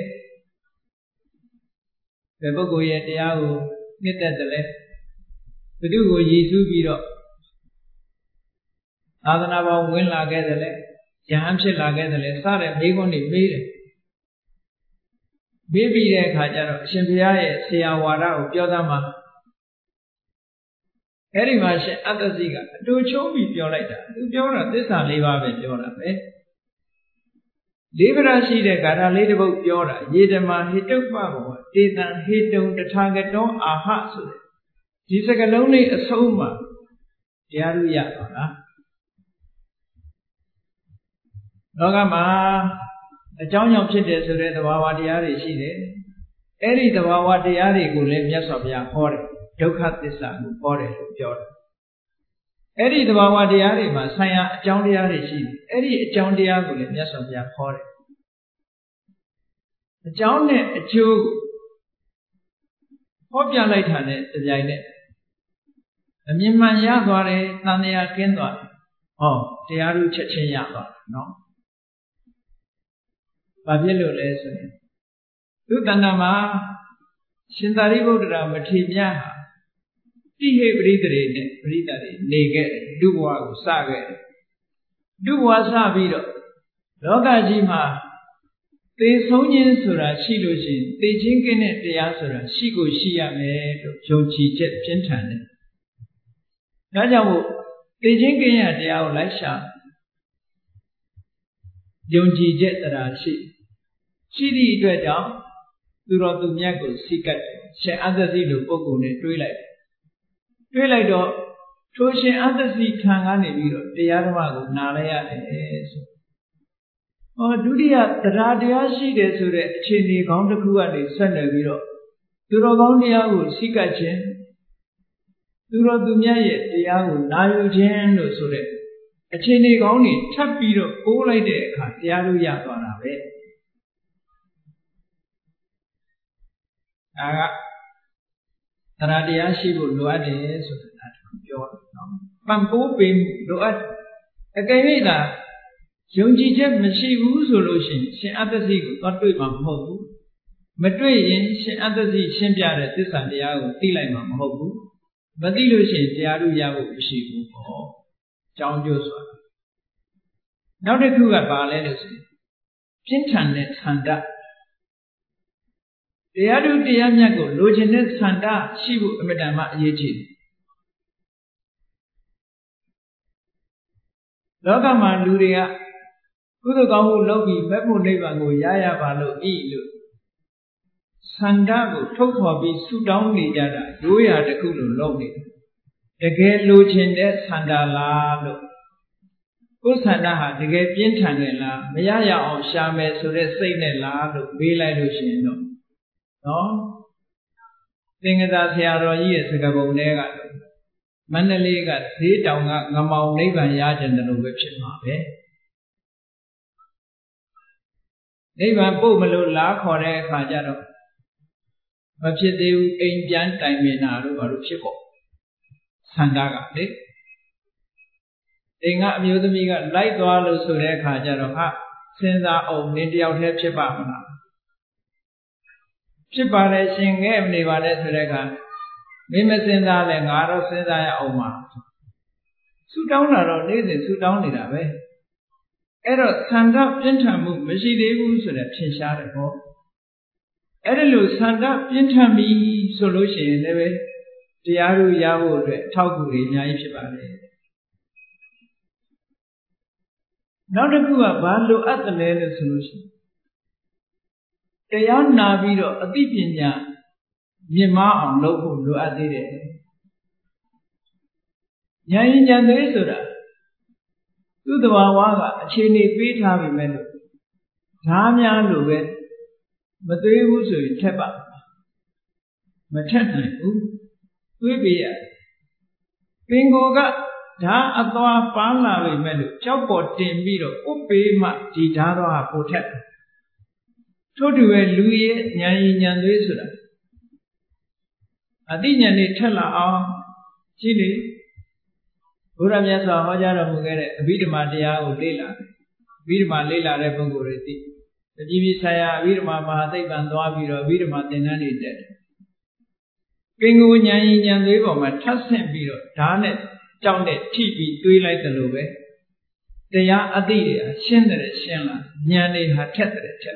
ဘယ်ပုဂ္ဂိုလ်ရဲ့တရားကိုနှစ်သက်တယ်လဲဘု து ကိုရည်စူးပြီးတော့သာသနာပေါင်းဝင်လာခဲ့တယ်လဲယဟန်ဖြစ်လာခဲ့တယ်လဲစတဲ့မေးခွန်းတွေမေးတယ်မေးပြီးတဲ့အခါကျတော့အရှင်ဘုရားရဲ့ဆရာဝါဒကိုပြောသားမှာအဲ့ဒီမှာရှင်အတ္တစီကအတူချုံးပြီးပြောလိုက်တာသူပြောတာသစ္စာလေးပါးပဲပြောတာပဲလေးပရရှိတဲ့ဂါထာလေးတစ်ပုဒ်ပြောတာယေဓမဟိတုပ္ပဘောတေတံဟိတုံတထာဂတောအာဟဆိုတဲ့ဒီစကားလုံးလေးအဆုံးမှာတရားတို့ရပါလားလောကမှာအကြောင်းကြောင့်ဖြစ်တယ်ဆိုတဲ့သဘာဝတရားတွေရှိတယ်အဲ့ဒီသဘာဝတရားတွေကိုလည်းမြတ်စွာဘုရားဟောတယ်ဒုက္ခသစ္စာကိုဟောတယ်လို့ပြောတယ်အဲ့ဒီသဘာဝတရားတွေမှာဆိုင်ရာအကြောင်းတရားတွေရှိတယ်အဲ့ဒီအကြောင်းတရားကိုလည်းမြတ်စွာဘုရားဟောတယ်အကြောင်းနဲ့အကျိုးဟောပြလိုက်တာနဲ့တပြိုင်နက်အမြင်မှန်ရသွားတယ်တန်တရားကင်းသွားတယ်ဟောတရားတို့ချက်ချင်းရသွားတယ်နော်ဘာဖြစ်လို့လဲဆိုရင်သူတဏ္ဍာမှာရှင်သာရိပုတ္တရာမထေရမြတ်ဟာတိဟိပရိသေတွေနဲ့ပရိသတ်တွေနေခဲ့တယ်ဒုဘဝကိုစခဲ့တယ်ဒုဘဝစပြီးတော့လောကကြီးမှာသေဆုံးခြင်းဆိုတာရှိလို့ရှိရင်သေခြင်းကင်းတဲ့တရားဆိုတာရှိကိုရှိရမယ်လို့ယုံကြည်ချက်ပြင်းထန်တယ်ဒါကြောင့်မို့သေခြင်းကင်းရတရားကိုလိုက်ရှာယုံကြည်ချက်တရားရှိရှိသည့်အတွက်ကြောင့်သူတော်သူမြတ်ကိုစိတ်ကပ်တယ်ရှင်အသက်စီလိုပုဂ္ဂိုလ်နဲ့တွေးလိုက်တယ်တွေးလိုက်တော့ထိုရှင်အသက်စီခံကနေပြီးတော့တရားဓမ္မကိုနားလဲရတယ်ဆိုဟောဒုတိယတရားတရားရှိတယ်ဆိုတဲ့အခြေအနေကောင်းတစ်ခုကနေဆက်နေပြီးတော့သူတော်ကောင်းတရားကိုစိတ်ကပ်ခြင်းသူတော်သူမြတ်ရဲ့တရားကိုနာယူခြင်းလို့ဆိုတဲ့အခြေအနေကောင်းတွေထပ်ပြီးတော့ပိုးလိုက်တဲ့အခါတရားလို့ရသွားတာပဲဒါကတရားတရားရှိဖို့လိုအပ်တယ်ဆိုတာပြောတယ်နော်ပံ့ပိုးပေးလိုအပ်အကယ်၍သာယုံကြည်ချက်မရှိဘူးဆိုလို့ရှိရင်ရှင်အတ္တစီကိုသွားတွေ့မှာမဟုတ်ဘူးမတွေ့ရင်ရှင်အတ္တစီရှင်းပြတဲ့သစ္စာတရားကိုသိလိုက်မှာမဟုတ်ဘူးမသိလို့ရှိရင်တရားတို့ရဖို့မရှိဘူးဟောကြောင်းကျိုးဆိုတာနောက်တစ်ခုကဘာလဲလို့ဆိုရင်ပြင်းထန်တဲ့ဆန္ဒတရားတို့တရားမြတ်ကိုလိုချင်တဲ့ဆန္ဒရှိဖို့အမြဲတမ်းအရေးကြီးတယ်လောကမှာလူတွေကကုသိုလ်ကောင်းမှုလုပ်ပြီးမဲ့ဖို့နိဗ္ဗာန်ကိုရရပါလို့ဤလို့ဆန္ဒကိုထုတ်ဖော်ပြီးဆုတောင်းနေကြတာရိုးရာတစ်ခုလို့လုပ်နေတယ်တကယ်လိုချင်တဲ့ဆန္ဒလားလို့ကိုယ်ဆန္ဒဟာတကယ်ပြင်းထန်တယ်လားမရရအောင်ရှာမယ်ဆိုတဲ့စိတ်နဲ့လားလို့မေးလိုက်လို့ရှိရင်တော့နော်သင်္ကသာဆရာတော်ကြီးရဲ့စကားပုံတွေကမန္တလေးကဈေးတောင်ကငမောင်နိဗ္ဗာန်ရကြတယ်လို့ပဲဖြစ်မှာပဲနိဗ္ဗာန်ပို့မလို့လားခေါ်တဲ့အခါကျတော့မဖြစ်သေးဘူးအိမ်ပြန်တိုင်ပင်တာတို့ဘာလို့ဖြစ်ပေါ့ဆန္ဒကလေအိမ်ကအမျိုးသမီးကလိုက်သွားလို့ဆိုတဲ့အခါကျတော့ဟာစဉ်းစားအောင်နင်တယောက်တည်းဖြစ်ပါမလားဖြစ်ပါလေရှင်ငဲ့မနေပါနဲ့ဆိုတဲ့အခါမင်းမစဉ်းစားလဲငါတော့စဉ်းစားရအောင်ပါဆူတောင်းတာတော့နေ့စဉ်ဆူတောင်းနေတာပဲအဲ့တော့ဆန္ဒပြင်းထန်မှုမရှိသေးဘူးဆိုတဲ့ထင်ရှားတယ်ဟောအဲ့ဒီလိုဆန္ဒပြင်းထန်ပြီဆိုလို့ရှိရင်လည်းပဲတရားတို့ရဖို့အတွက်အထောက်အကူတွေအများကြီးဖြစ်ပါတယ်နောက်တစ်ခုကဘာလိုအပ်တယ်လဲလို့ဆိုလို့ရှိရင်တရားနာပြီးတော့အသိပညာမြင့်မားအောင်လုပ်ဖို့လိုအပ်သေးတယ်ဉာဏ်ဉာဏ်သေးဆိုတာသူ့တဘာဝကအခြေအနေပေးထားပြီမဲ့လို့ဓာများလို့ပဲမသေးဘူးဆိုရင်ထက်ပါမထက်နိုင်ဘူးတွေးပြရပင်ကိုကဓာအသွားပန်းလာပြီမဲ့လို့ကြောက်ပေါ်တင်ပြီးတော့ဥပ္ပေမှဒီဓာတော့ပိုထက်ထို့တူပဲလူရဲ့ဉာဏ်ရည်ဉာဏ်သွေးဆိုတာအသိဉာဏ်နဲ့ထက်လာအောင်ကြည့်လေဘုရားမြတ်စွာဟောကြားတော်မူခဲ့တဲ့အဘိဓမ္မာတရားကိုလေ့လာအဘိဓမ္မာလေ့လာတဲ့ပုဂ္ဂိုလ်တွေသိတတိပိဆိုင်ရာအဘိဓမ္မာမဟာသိပ္ပံသွားပြီးတော့အဘိဓမ္မာသင်တန်းတွေတက်တယ်ပင်ကိုဉာဏ်ရည်ဉာဏ်သွေးပေါ်မှာထပ်ဆင့်ပြီးတော့ဓာတ်နဲ့ကြောက်နဲ့ထိပြီးတွေးလိုက်တယ်လို့ပဲတရားအသိတွေရှင်းတယ်ရှင်းလာဉာဏ်တွေဟာထက်တယ်ထက်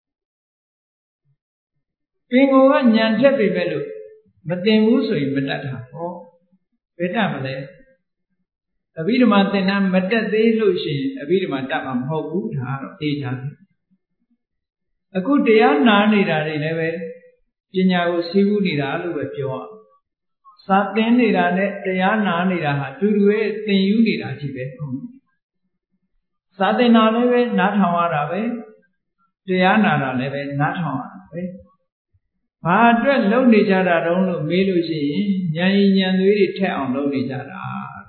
ပင်ကိုကဉာဏ်ထက်ပြီပဲလို့မတင်ဘူးဆိုရင်မတတ်တာဟောဘယ်တတ်မလဲအဘိဓမ္မာသင်္นานမတက်သေးလို့ရှိရင်အဘိဓမ္မာတတ်မှာမဟုတ်ဘူးဒါတော့သိကြတယ်အခုတရားနာနေတာတွေလည်းပဲပညာကိုစီးပူးနေတာလို့ပဲပြောအောင်စာသင်နေတာနဲ့တရားနာနေတာဟာတူတူရဲ့သင်ယူနေတာကြီးပဲစာသင်တာလည်းပဲနားထောင်ရတာပဲတရားနာတာလည်းပဲနားထောင်ရတာပဲဘာအတွက်လုပ်နေကြတာတုံးလို့မေးလို့ရှိရင်ဉာဏ်ဉာဏ်သွေးတွေထက်အောင်လုပ်နေကြတာ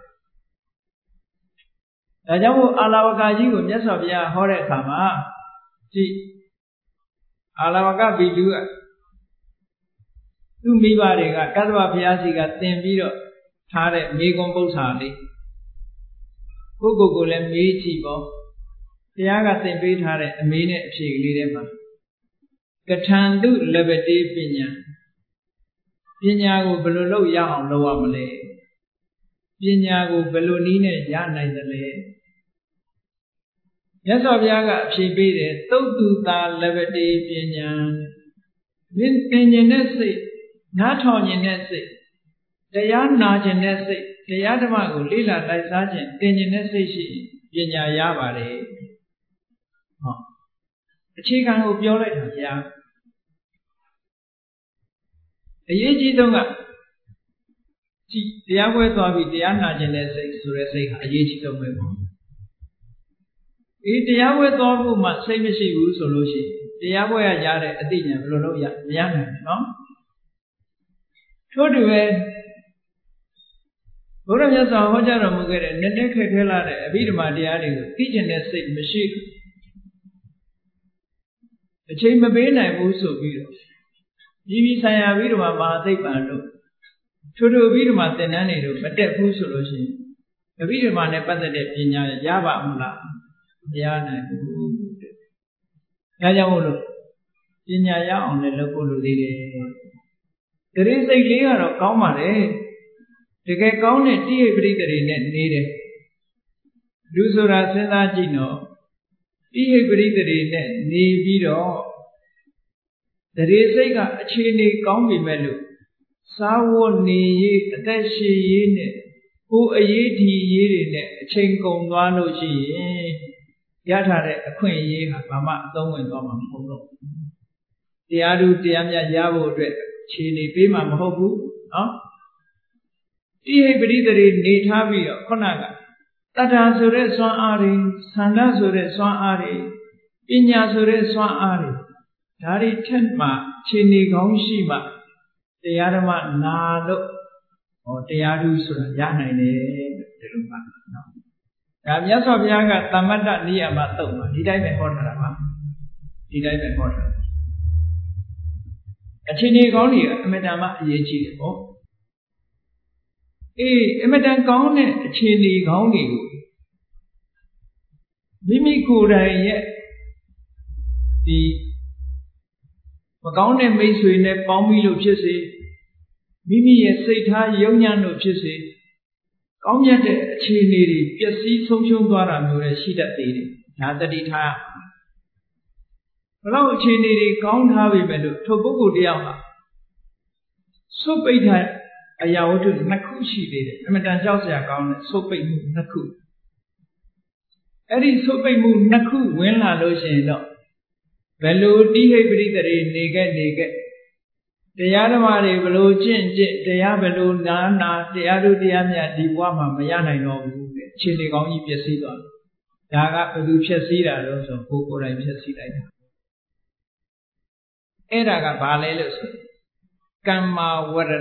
ဒါကြောင့်မို့အာလဝကကြီးကိုမြတ်စွာဘုရားဟောတဲ့အခါမှာကြည့်အာလဝကဘိဓုကသူ့မိဘတွေကကတ္တဝဘုရားစီကသင်ပြီးတော့ထားတဲ့မေကွန်ပု္ပ္ပာလေးကိုကိုကိုလည်းမေးကြည့်ပေါ့ဘုရားကသင်ပေးထားတဲ့အမေးနဲ့အဖြေကလေးထဲမှာကထံတုလဘတိပညာပညာကိုဘယ်လိုလုပ်ရအောင်လုပ်ရမလဲပညာကိုဘယ်လိုနည်းနဲ့ရနိုင်သလဲမြတ်စွာဘုရားကအဖြေပေးတယ်သုတ်တုတာလဘတိပညာမင်းသင်ခြင်းနဲ့စိတ်နားထောင်ခြင်းနဲ့စိတ်တရားနာခြင်းနဲ့စိတ်တရားဓမ္မကိုလေ့လာတိုက်စားခြင်းသင်ခြင်းနဲ့စိတ်ရှိပညာရပါတယ်ဟောအခြေခံကိုပြောလိုက်တာဗျာအရေးကြီးဆုံးကကြည်တရားပွဲသွားပြီးတရားနာခြင်းနဲ့စိတ်ဆိုတဲ့စိတ်ဟာအရေးကြီးဆုံးပဲပေါ့အေးတရားပွဲသွားဖို့မှစိတ်မရှိဘူးဆိုလို့ရှိရင်တရားပွဲရရတဲ့အသိဉာဏ်ဘယ်လိုလုပ်ရမရနိုင်ဘူးနော်ထို့တူပဲဘုရားမြတ်စွာဟောကြားတော်မူခဲ့တဲ့နည်းနည်းခက်ခဲလာတဲ့အဘိဓမ္မာတရားတွေကိုသိကျင်တဲ့စိတ်မရှိဘူးအချိန်မပေးနိုင်ဘူးဆိုပြီးတော့ဒီဒီဆိုင်ရာအဘိဓမ္မာမဟာသိပ္ပံတို့ထို့ထို့အဘိဓမ္မာသင်တန်းတွေတို့မတက်ဘူးဆိုလို့ရှိရင်အဘိဓမ္မာနဲ့ပတ်သက်တဲ့ပညာရပါမလားမရနိုင်ဘူးဒါကြောင့်မို့လို့ပညာရအောင်လည်းလုပ်ဖို့လိုသေးတယ်တရေစိတ်လေးကတော့ကောင်းပါလေတကယ်ကောင်းတဲ့တိဟိပရိသေတွေနဲ့နေတယ်လူဆိုတာစဉ်းစားကြည့်တော့တိဟိပရိသေတွေနဲ့နေပြီးတော့တရေစိတ်ကအခြေအနေကောင်းပြီမဲ့လို့စားဝတ်နေရေးအသက်ရှင်ရေးနဲ့ကိုယ်အရေးဒီရေးတွေနဲ့အချိန်ကုန်သွားလို့ရှိရင်ရထားတဲ့အခွင့်အရေးဟာဘာမှအသုံးဝင်သွားမှာမဟုတ်တော့တရားသူတရားမြတ်ရဖို့အတွက်ခြေနေပေးမှာမဟုတ်ဘူးနော်တိဟိပရိသေတွေနေထားပြီးတော့ခုနကတတ္ထာဆိုတဲ့စွမ်းအားတွေသန္ဓဆိုတဲ့စွမ်းအားတွေပညာဆိုတဲ့စွမ်းအားတွေဒါတွေထက်မှခြေနေကောင်းရှိမှတရားဓမ္မနာလို့ဟောတရားသူဆိုတာရနိုင်တယ်ဒီလိုပါနော်ဒါမြတ်စွာဘုရားကသမ္မတ္တနိယမသုတ်မှာဒီတိုင်းပဲဟောထားတာပါဒီတိုင်းပဲဟောထားတာအခြေအနေကောင်းတွေကအမတန်မှအရေးကြီးတယ်ပေါ့အေးအမတန်ကောင်းတဲ့အခြေအနေကောင်းတွေကိုမိမိကိုယ်တိုင်ရဲ့ဒီမကောင်းတဲ့မိတ်ဆွေနဲ့ပေါင်းပြီးလို့ဖြစ်စေမိမိရဲ့စိတ်ထားယုံညံ့လို့ဖြစ်စေကောင်းမြတ်တဲ့အခြေအနေတွေပျက်စီးဆုံးရှုံးသွားတာမျိုးလည်းရှိတတ်သေးတယ်ဒါတတိထားဘလို့အခြေအနေတွေကောင်းထားပြီပဲလို့ထိုပုဂ္ဂိုလ်တယောက်ဟာသုပိဋ္ဌအရာဝတ္ထုနှစ်ခုရှိသေးတယ်အမှန်တန်ကြောက်စရာကောင်းတဲ့သုပိဋ္ဌမှုနှစ်ခုအဲ့ဒီသုပိဋ္ဌမှုနှစ်ခုဝင်လာလို့ရှိရင်တော့ဘယ်လိုတိဟိပရိသေတွေနေခဲ့နေခဲ့တရားဓမ္မတွေဘယ်လိုကျင့်ကျင့်တရားဘယ်လိုနာနာတရားတို့တရားမြတ်ဒီဘဝမှာမရနိုင်တော့ဘူးတဲ့ခြေနေကောင်းကြီးပျက်စီးသွားဒါကဘယ်သူဖြစ်စည်းတာလို့ဆိုကိုယ်ကိုယ်တိုင်ဖြစ်စည်းလိုက်တာအဲ့ဒါကဘာလဲလို့ဆိုကမ္မာဝရဏ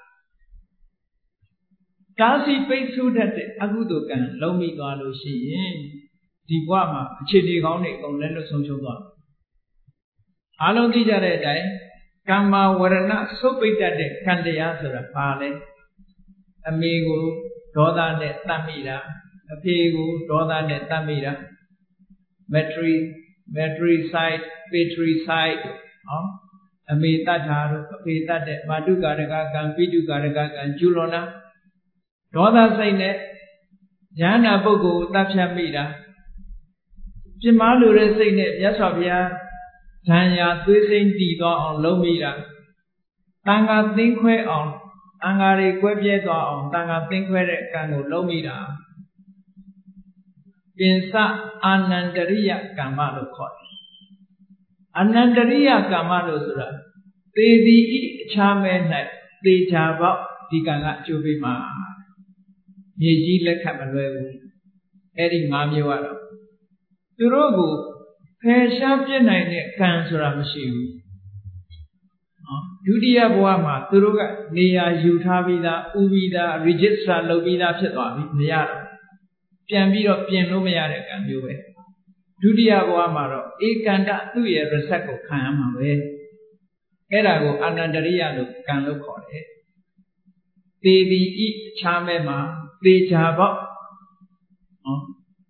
တာစီပိတ်ဆို့တတ်တဲ့အကုသိုလ်ကံလုံးမိသွားလို့ရှိရင်ဒီဘဝမှာအခြေအနေကောင်းတွေအကုန်လည်းလွတ်ဆုံးရှုံးသွားအားလုံးသိကြတဲ့အတိုင်းကမ္မာဝရဏသုတ်ပိတ်တတ်တဲ့ကံတရားဆိုတာဘာလဲအမေကိုဒေါသနဲ့တတ်မိတာအဖေကိုဒေါသနဲ့တတ်မိတာ matri matricide patricide ဟောအမေတတ်တာတို့အဖေတတ်တဲ့မာတုကာရကကံပိတုကာရကကံကျူလွန်တာဒေါသစိတ်နဲ့ဉာဏ်နာပုဂ္ဂိုလ်တတ်ဖြတ်မိတာပြင်းမာလိုတဲ့စိတ်နဲ့မြတ်စွာဘုရားဓာန်ရာသွေးစိမ့်တည်သွားအောင်လုပ်မိတာတန်ခါသိမ့်ခွဲအောင်တန်ခါတွေကွဲပြဲသွားအောင်တန်ခါသိမ့်ခွဲတဲ့ကံကိုလုပ်မိတာပင်စအာနန္တရိယကမ္မလို့ခေါ်တယ်အာနန္တရိယကမ္မလို့ဆိုတာသေသည်ဤအခြားမဲ့၌သေချာပေါက်ဒီကံကအကျိုးပေးမှာမြေကြီးလက်ခံမလွယ်ဘူးအဲ့ဒီ၅မျိုးကတော့သူတို့ကိုဖယ်ရှားပြစ်နိုင်တဲ့ကံဆိုတာမရှိဘူးနော်ဒုတိယဘဝမှာသူတို့ကနေရာယူထားပြီးသားဥပြီးသား register လုပ်ပြီးသားဖြစ်သွားပြီမရတော့ပြန်ပြီးတော့ပြင်လို့မရတဲ့ကံမျိုးပဲဒုတိယဘဝမှာတော့ဧကန္တသူ့ရဲ့ reset ကိုခံရမှာပဲအဲ့ဒါကိုအနန္တရိယလို့ကံလို့ခေါ်တယ်သေသည်ဤခြားမဲ့မှာသေချာပေါ့နော်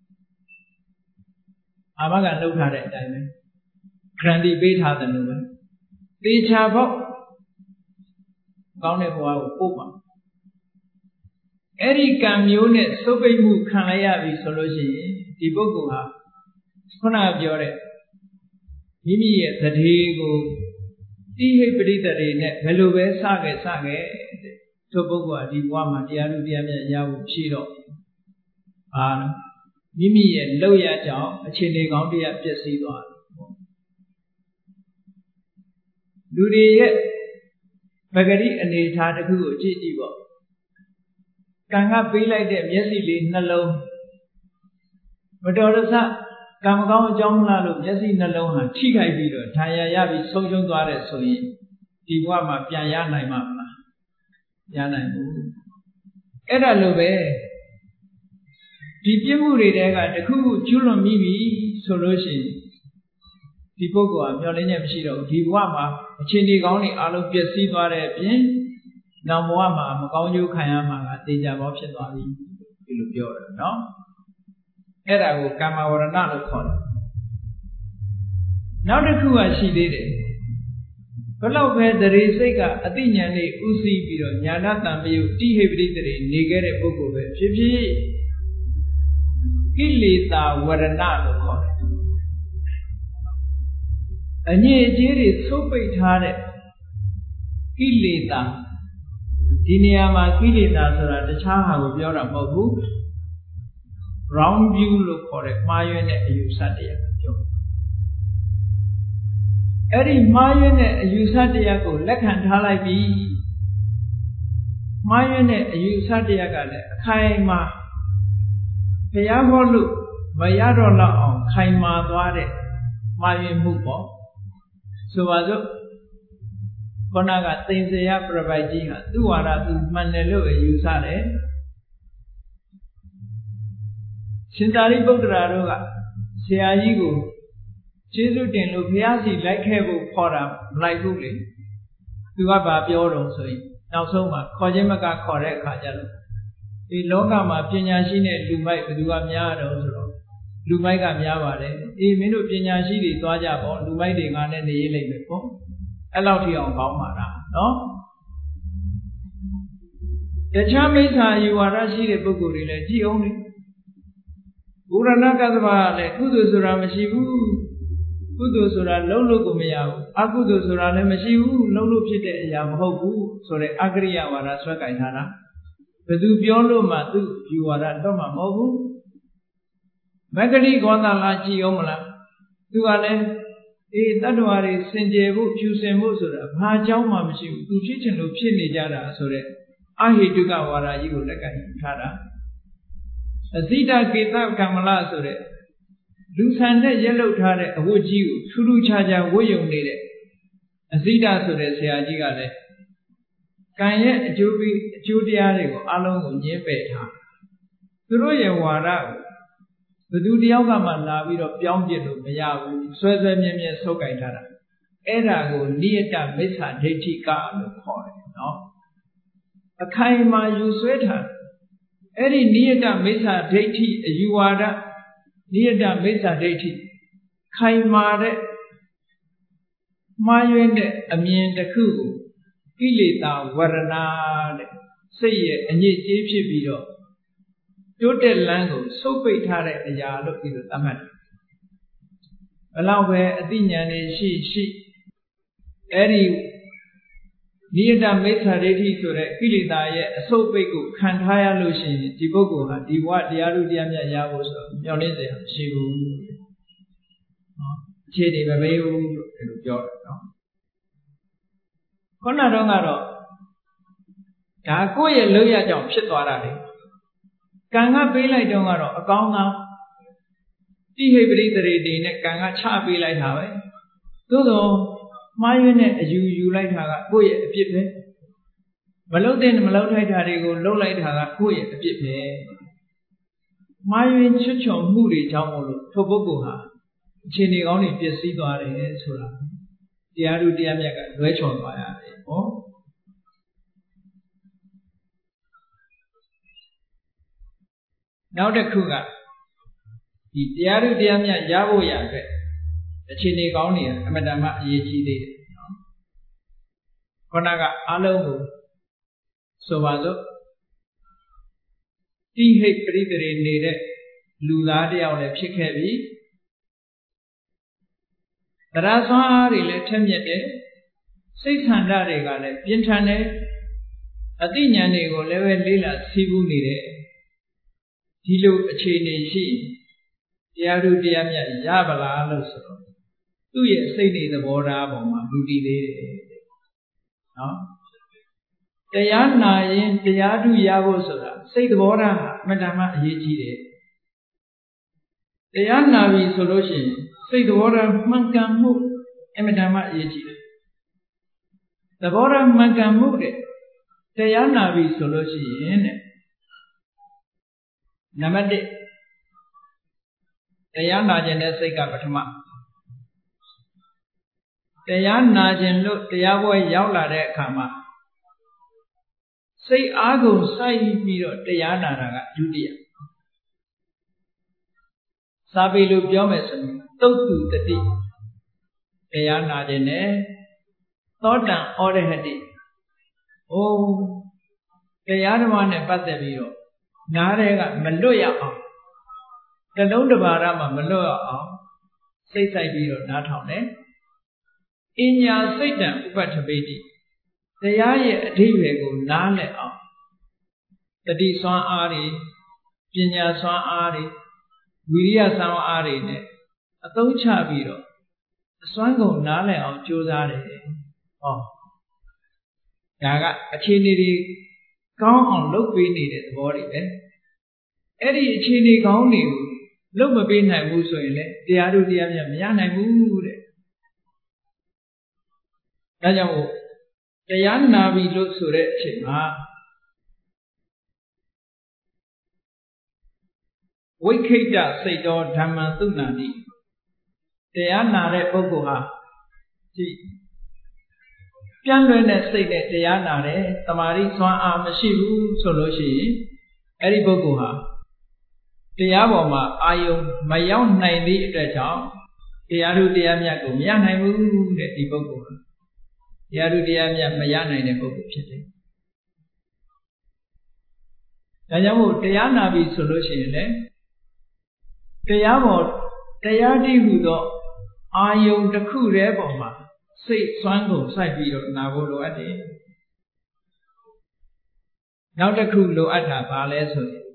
အာမကလှုပ်ထားတဲ့အတိုင်းပဲဂရန္တီပေးထားတယ်လို့ပဲသေချာပေါ့ကောင်းတဲ့ဘဝကိုပို့ပါအဲ့ဒီကံမျိုးနဲ့စုပ်ပိတ်မှုခံလိုက်ရပြီဆိုလို့ရှိရင်ဒီပုဂ္ဂိုလ်ဟာခုနကပြောတဲ့မိမိရဲ့သတိကိုတိဟိပရိတ္တေနဲ့ဘယ်လိုပဲစခဲ့စခဲ့သူပုဂ္ဂိုလ်ကဒီဘဝမှာတရားလူတရားမြတ်ရဖို့ဖြည့်တော့အာမိမိရဲ့လောက်ရကြောင်းအခြေအနေကောင်းတရားပျက်စီးသွားတယ်လူတွေရဲ့ပဂတိအနေထားတစ်ခုကိုကြည့်ကြည့်ပေါ့ကံကပေးလိုက်တဲ့မျက်စိလေးနှလုံးမတော်တဆကံမကောင်းအကြောင်းမလားလို့မျက်စိနှလုံးဟာထိခိုက်ပြီးတော့ဓာရရပြီးဆုံးရှုံးသွားတဲ့ဆိုရင်ဒီဘဝမှာပြန်ရနိုင်မှာမလားရနိုင်ဘူးအဲ့ဒါလိုပဲဒီပြစ်မှုတွေတဲကတခုခုကျွလွန်မိပြီဆိုလို့ရှိရင်ဒီပုဂ္ဂိုလ်ကမျောလင်းချက်မရှိတော့ဘူးဒီဘဝမှာအခြေအနေကောင်းတွေအလုံးပျက်စီးသွားတဲ့အပြင်နောက်ဘဝမှာမကောင်းကျိုးခံရမှာကတေချာပေါဖြစ်သွားပြီဒီလိုပြောတယ်နော်အဲ့ဒါကိုကာမဝရဏလို့ခေါ်တယ်နောက်တစ်ခုကရှိသေးတယ်ဘလောက်ပဲတရေစိတ်ကအသိဉာဏ်လေးဥသိပြီးတော့ညာဏတံပယုတိဟိပတိတရေနေခဲ့တဲ့ပုဂ္ဂိုလ်ပဲဖြစ်ဖြစ်ကိလေသာဝရဏလို့ခေါ်တယ်အညစ်အကြေးတွေသုတ်ပိတ်ထားတဲ့ကိလေသာဒီနေရာမှာကိလေသာဆိုတာတခြားဟာကိုပြောတာမဟုတ်ဘူး wrong view လို့ခေါ်တဲ့မှားယွင်းတဲ့အယူဆတရားကိုပြောအဲ့ဒီမှားယွင်းတဲ့အယူဆတရားကိုလက်ခံထားလိုက်ပြီမှားယွင်းတဲ့အယူဆတရားကလည်းအခိုင်အမာဘုရားဟောလို့မရတော့လောက်အောင်ခိုင်မာသွားတဲ့မှားယွင်းမှုပေါ့ဆိုပါစို့ခေါဏကသိဉ္စရပြပိုက်ကြီးဟာသူ့ဝါဒသူမှန်တယ်လို့ယူဆတယ်ရှင်သာရိပုတ္တရာတို့ကဆရာကြီးကိုကျေးဇူးတင်လို့ဘုရားစီလိုက်ခဲ့ဖို့ခေါ်တာမလိုက်ဘူးလေသူကဘာပြောတော့ဆိုရင်နောက်ဆုံးမှာခေါ်ခြင်းမကခေါ်တဲ့အခါကျတော့ဒီလောကမှာပညာရှိတဲ့လူမိုက်ဘယ်သူကများတော့ဆိုတော့လူမိုက်ကများပါတယ်အေးမင်းတို့ပညာရှိတွေသွားကြပေါ့လူမိုက်တွေငါနဲ့နေရလိမ့်မယ်ပေါ့အဲ့လောက်ထိအောင်ကောင်းပါလားနော်တခြားမိစ္ဆာယူဝါဒရှိတဲ့ပုဂ္ဂိုလ်တွေလည်းကြည်အောင်လေဘူရဏကသဗ္ဗလည်းကုသိုလ်ဆိုတာမရှိဘူးကုသိုလ်ဆိုတာလုံးလို့ကိုမရဘူးအကုသိုလ်ဆိုတာလည်းမရှိဘူးလုံးလို့ဖြစ်တဲ့အရာမဟုတ်ဘူးဆိုတဲ့အကရိယဝါဒဆွဲကင်ထားတာဘယ်သူပြောလို့မှသူ့ယူဝါဒတော့မှမဟုတ်ဘူးမဂ္ဂလိကောသလာကြည်အောင်မလားသူကလည်းအေးတတ္တဝါတွေစင်ကြယ်ဖို့ဖြူစင်ဖို့ဆိုတာဘာအကြောင်းမှမရှိဘူးသူဖြစ်ချင်လို့ဖြစ်နေကြတာဆိုတဲ့အဟိတုကဝါဒကြီးကိုလက်ကင်ထားတာအဇိတကေတကမ္မလဆိုတဲ့လူဆန်တဲ့ရက်လုတ်ထားတဲ့အဝတ်ကြီးကိုထူးထူးခြားခြားဝတ်ယုံနေတဲ့အဇိတဆိုတဲ့ဆရာကြီးကလည်းကံရဲ့အကျိုးပေးအကျိုးတရားတွေကိုအလုံးကိုညှင်းပယ်ထားသူတို့ရဲ့ဝါဒကိုဘယ်သူတယောက်ကမှလာပြီးတော့ပြောင်းပြစ်လို့မရဘူးဆွဲဆွဲမြဲမြဲဆုပ်ကင်ထားတာအဲ့ဒါကိုနိယတမိစ္ဆာဒိဋ္ဌိကလို့ခေါ်တယ်နော်အခိုင်အမာယူဆွဲထားအဲ့ဒီနိယတမိစ္ဆာဒိဋ္ဌိအယူဝါဒနိယတမိစ္ဆာဒိဋ္ဌိခိုင်မာတဲ့မှားယွင်းတဲ့အမြင်တစ်ခုကိုကိလေသာဝရဏတဲ့စိတ်ရဲ့အညစ်အကြေးဖြစ်ပြီးတော့တိုးတက်လန်းကိုစုပ်ပိတ်ထားတဲ့အရာလို့ပြီးတော့သတ်မှတ်တယ်ဘလောက်ပဲအသိဉာဏ်တွေရှိရှိအဲ့ဒီနိယတမိစ္ဆာဒိဋ္ဌိဆိုတဲ့ကိလေသာရဲ့အစုပ်ပိတ်ကိုခံထားရလို့ရှိရင်ဒီပုဂ္ဂိုလ်ဟာဒီဘဝတရားလူတရားမြတ်ရဖို့ဆိုတော့မျှော်လင့်စရာမရှိဘူးနော်အခြေအနေမပေးဘူးလို့ဒီလိုပြောတယ်နော်ခုနတော့ကတော့ဒါကိုယ့်ရဲ့လုပ်ရကြောင့်ဖြစ်သွားတာလေကံကပေးလိုက်တော့ကတော့အကောင်းကောင်းတိဟိပရိတရေတွေနဲ့ကံကချပေးလိုက်တာပဲသို့တော့မှားယွင်းတဲ့အယူယူလိုက်တာကကိုယ့်ရဲ့အပြစ်ပဲမလုပ်တဲ့မလုပ်ထိုက်တာတွေကိုလုပ်လိုက်တာကကိုယ့်ရဲ့အပြစ်ပဲမှားယွင်းချွတ်ချော်မှုတွေကြောင့်မို့လို့ထိုပုဂ္ဂိုလ်ဟာအခြေအနေကောင်းတွေပျက်စီးသွားတယ်ဆိုတာတရားသူတရားမြတ်ကလွဲချော်သွားရတယ်ဟောနောက်တစ်ခုကဒီတရားသူတရားမြတ်ရဖို့ရအတွက်အခြေအနေကောင်းတွေအမတန်မှအရေးကြီးသေးတယ်နော်ခုနကအလုံးကိုဆိုပါစို့တိဟိတ်ပရိသေတွေနေတဲ့လူသားတယောက်လည်းဖြစ်ခဲ့ပြီတရားစွမ်းအားတွေလည်းထက်မြက်တယ်စိတ်ဆန္ဒတွေကလည်းပြင်းထန်တယ်အသိဉာဏ်တွေကိုလည်းပဲလေးလာစီးပူးနေတယ်ဒီလိုအခြေအနေရှိတရားသူတရားမြတ်ရပါလားလို့ဆိုတော့သူ့ရဲ့စိတ်တွေသဘောထားပေါ်မှာမူတည်သေးတယ်နော်တရားနာရင်တရားသူရဖို့ဆိုတာစိတ်သဘောထားအမှန်တမ်းအရေးကြီးတယ်တရားနာပြီဆိုလို့ရှိရင်စိတ်သဘောထားမှန်ကန်မှုအမှန်တမ်းအရေးကြီးတယ်သဘောထားမှန်ကန်မှုတဲ့တရားနာပြီဆိုလို့ရှိရင်တဲ့နံပါတ်တစ်တရားနာခြင်းတဲ့စိတ်ကပထမတရားနာခြင်းလို့တရားပွဲရောက်လာတဲ့အခါမှာစိတ်အားကုန်စိုက်ပြီးတော့တရားနာတာကဒုတိယစာပေလိုပြောမယ်ဆိုရင်သုတ်တုတတိတရားနာခြင်းနဲ့သောတံဩရဟတိအိုးတရားဓမ္မနဲ့ပတ်သက်ပြီးတော့နားတဲ့ကမလွတ်ရအောင်တလုံးတစ်ပါးရမှမလွတ်ရအောင်စိတ်ဆိုင်ပြီးတော့နားထောင်တယ်အညာစိတ်တံဥပတ္ထပေတိတရားရဲ့အဓိပ္ပာယ်ကိုနားလည်အောင်တတိစွမ်းအားတွေပညာစွမ်းအားတွေဝိရိယစွမ်းအားတွေနဲ့အသုံးချပြီးတော့အစွမ်းကုန်နားလည်အောင်ကြိုးစားတယ်ဟောဒါကအခြေအနေတွေကောင်းအောင်လုပ်ပေးနေတဲ့သဘောတွေပဲအဲ့ဒီအခြေအနေကောင်းတွေကိုလုပ်မပေးနိုင်ဘူးဆိုရင်လည်းတရားတို့တရားမြတ်မရနိုင်ဘူးတဲ့ဒါကြောင့်မို့တရားနာပြီလို့ဆိုတဲ့အချိန်မှာဝိခိတ္တစိတ်တော်ဓမ္မံသုဏတိတရားနာတဲ့ပုဂ္ဂိုလ်ဟာကြည့်ပြန်လွယ်တဲ့စိတ်နဲ့တရားနာတယ်တမာရီစွမ်းအားမရှိဘူးဆိုလို့ရှိရင်အဲ့ဒီပုဂ္ဂိုလ်ဟာတရားပေါ်မှာအာယုံမရောက်နိုင်သည့်အတွက်ကြောင့်တရားသူတရားမြတ်ကိုမရနိုင်ဘူးတဲ့ဒီပုဂ္ဂိုလ်ဟာတရားသူတရားမြတ်မရနိုင်တဲ့ပုဂ္ဂိုလ်ဖြစ်တယ်။ဒါကြောင့်မို့တရားနာပြီဆိုလို့ရှိရင်လည်းတရားပေါ်တရားတည်ဟူသောအာယုံတစ်ခုတည်းပေါ်မှာစိတ်စွမ်းကုန်စိုက်ပြီးတော့နာဖို့လိုအပ်တယ်။နောက်တစ်ခုလိုအပ်တာဘာလဲဆိုရင်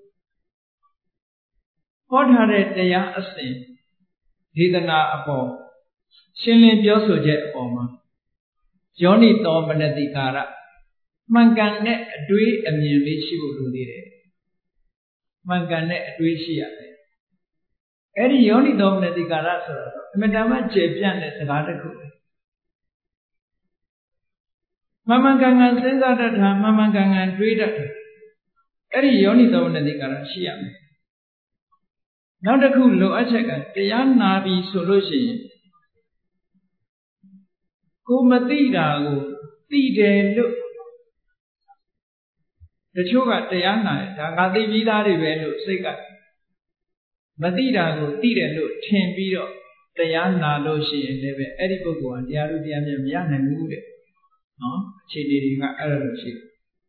ဟောထားတဲ့တရားအစဉ်ဒေသနာအပေါ်ရှင်းလင်းပြောဆိုချက်အပေါ်မှာယောနိသောမနတိကာရမှန်ကန်တဲ့အတွေးအမြင်လေးရှိဖို့လိုသေးတယ်မှန်ကန်တဲ့အတွေးရှိရတယ်အဲ့ဒီယောနိသောမနတိကာရဆိုတော့အမြဲတမ်းကျေပြန့်တဲ့စကားတစ်ခုပဲမှန်မှန်ကန်ကန်စဉ်းစားတတ်တာမှန်မှန်ကန်ကန်တွေးတတ်တယ်အဲ့ဒီယောနိသောမနတိကာရရှိရမယ်နောက်တစ်ခုလိုအပ်ချက်ကတရားနာပြီဆိုလို့ရှိရင်ကိုမသိတာကိုသိတယ်လို့တချို့ကတရားနာတယ်ဒါငါသိပြီးသားတွေပဲလို့စိတ်ကမသိတာကိုသိတယ်လို့ထင်ပြီးတော့တရားနာလို့ရှိရင်လည်းပဲအဲ့ဒီပုဂ္ဂိုလ်ကတရားတို့တရားမြတ်မရနိုင်ဘူးတဲ့နော်အခြေအနေတွေကအဲ့လိုလိုရှိတယ်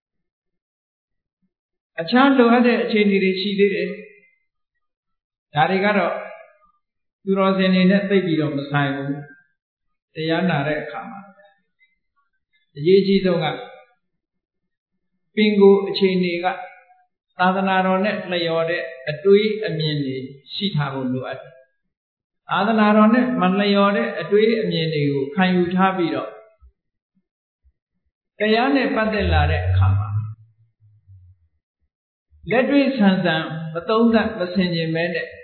အခြားလိုအပ်တဲ့အခြေအနေတွေရှိသေးတယ်ဒါတွေကတော့သူတော်စင်တွေနဲ့သိပြီးတော့မဆိုင်ဘူးတရားနာတဲ့အခါမှာအရေးကြီးဆုံးကပင်ကိုအခြေအနေကသာသနာတော်နဲ့လျော်တဲ့အတွေးအမြင်တွေရှိထားဖို့လိုအပ်တယ်သာသနာတော်နဲ့မလျော်တဲ့အတွေးအမြင်တွေကိုခံယူထားပြီးတော့တရားနဲ့ပတ်သက်လာတဲ့အခါမှာလက်တွေ့ဆန်းဆန်းမသုံးသပ်မဆင်ခြင်မဲနဲ့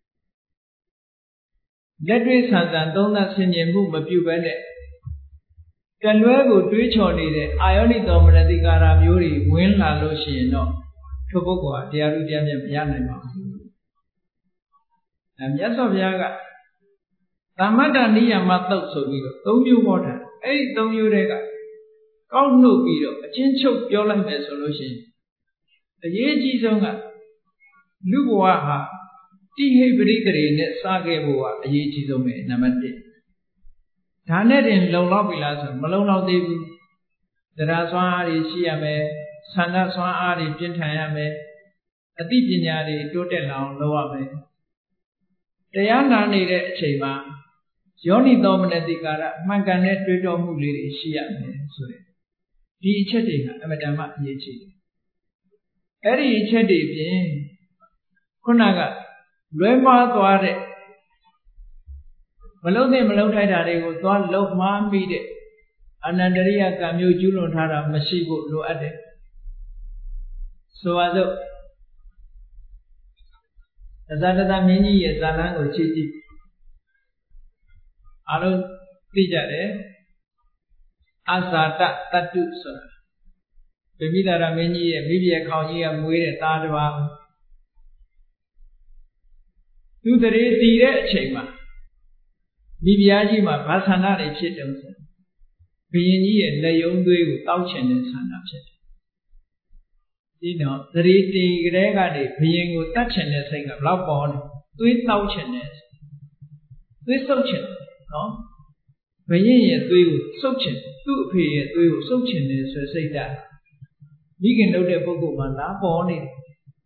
လက်တွေ့ဆန်းဆန်းသုံးသပ်ဆင်ခြင်မှုမပြုဘဲနဲ့တလွဲကိုတွေးချော်နေတဲ့အာယောနိသောမနတိကာရမျိုးတွေဝင်လာလို့ရှိရင်တော့ထိုပုဂ္ဂိုလ်ဟာတရားဥတရားမြတ်မရနိုင်ပါဘူး။အဲမြတ်စွာဘုရားကသမတ္တနိယမသုတ်ဆိုပြီးတော့သုံးမျိုးဟောတာအဲ့ဒီသုံးမျိုးတွေကကောက်နှုတ်ပြီးတော့အချင်းချုပ်ပြောလိုက်မယ်ဆိုလို့ရှိရင်အရေးအကြီးဆုံးကလူဘဝဟာတိဟိပရိကရေနဲ့စခဲ့ဖို့ကအရေးကြီးဆုံးပဲနံပါတ်တစ်ဒါနဲ့တင်လုံလောက်ပြီလားဆိုမလုံလောက်သေးဘူးတရားစွမ်းအားတွေရှိရမယ်ဆန္ဒစွမ်းအားတွေပြင်းထန်ရမယ်အသိပညာတွေတိုးတက်လာအောင်လုပ်ရမယ်တရားနာနေတဲ့အချိန်မှာယောနိသောမနတိကာရအမှန်ကန်တဲ့တွေးတောမှုလေးတွေရှိရမယ်ဆိုတဲ့ဒီအချက်တွေကအမတန်မှအရေးကြီးတယ်အဲ့ဒီအချက်တွေပြင်ခုနကလွဲမှားသွားတဲ့မလုံးသင့်မလုံးထိုက်တာတွေကိုသွားလုံမှားမိတဲ့အနန္တရိယကံမျိုးကျူးလွန်ထားတာမရှိဖို့လိုအပ်တယ်ဆိုပါစို့အဇာတတမင်းကြီးရဲ့ဇာလန်းကိုကြည့်ကြည့်အားလုံးသိကြတယ်အဇာတတတ္တုဆိုတာဗိမိသာရမင်းကြီးရဲ့မိဖုရားခေါင်းကြီးကမွေးတဲ့သားတစ်ပါးသူတရေတည်တဲ့အချိန်မှာမိဖုရားကြီးမှာဘာဆန္ဒတွေဖြစ်တုံးဆိုဘုရင်ကြီးရဲ့လက်ယုံသွေးကိုတောက်ချင်တဲ့ဆန္ဒဖြစ်တယ်ဒီတော့တရေတည်ကြတဲ့ကနေဘုရင်ကိုတတ်ချင်တဲ့စိတ်ကဘလောက်ပေါ်လဲသွေးတောက်ချင်တယ်သွေးဆုပ်ချင်တယ်နော်ဘုရင်ရဲ့သွေးကိုဆုပ်ချင်သူ့အဖေရဲ့သွေးကိုဆုပ်ချင်တယ်ဆိုစိတ်ဓာတ်မိခင်လုပ်တဲ့ပုဂ္ဂိုလ်မှာလားပေါ်နေတယ်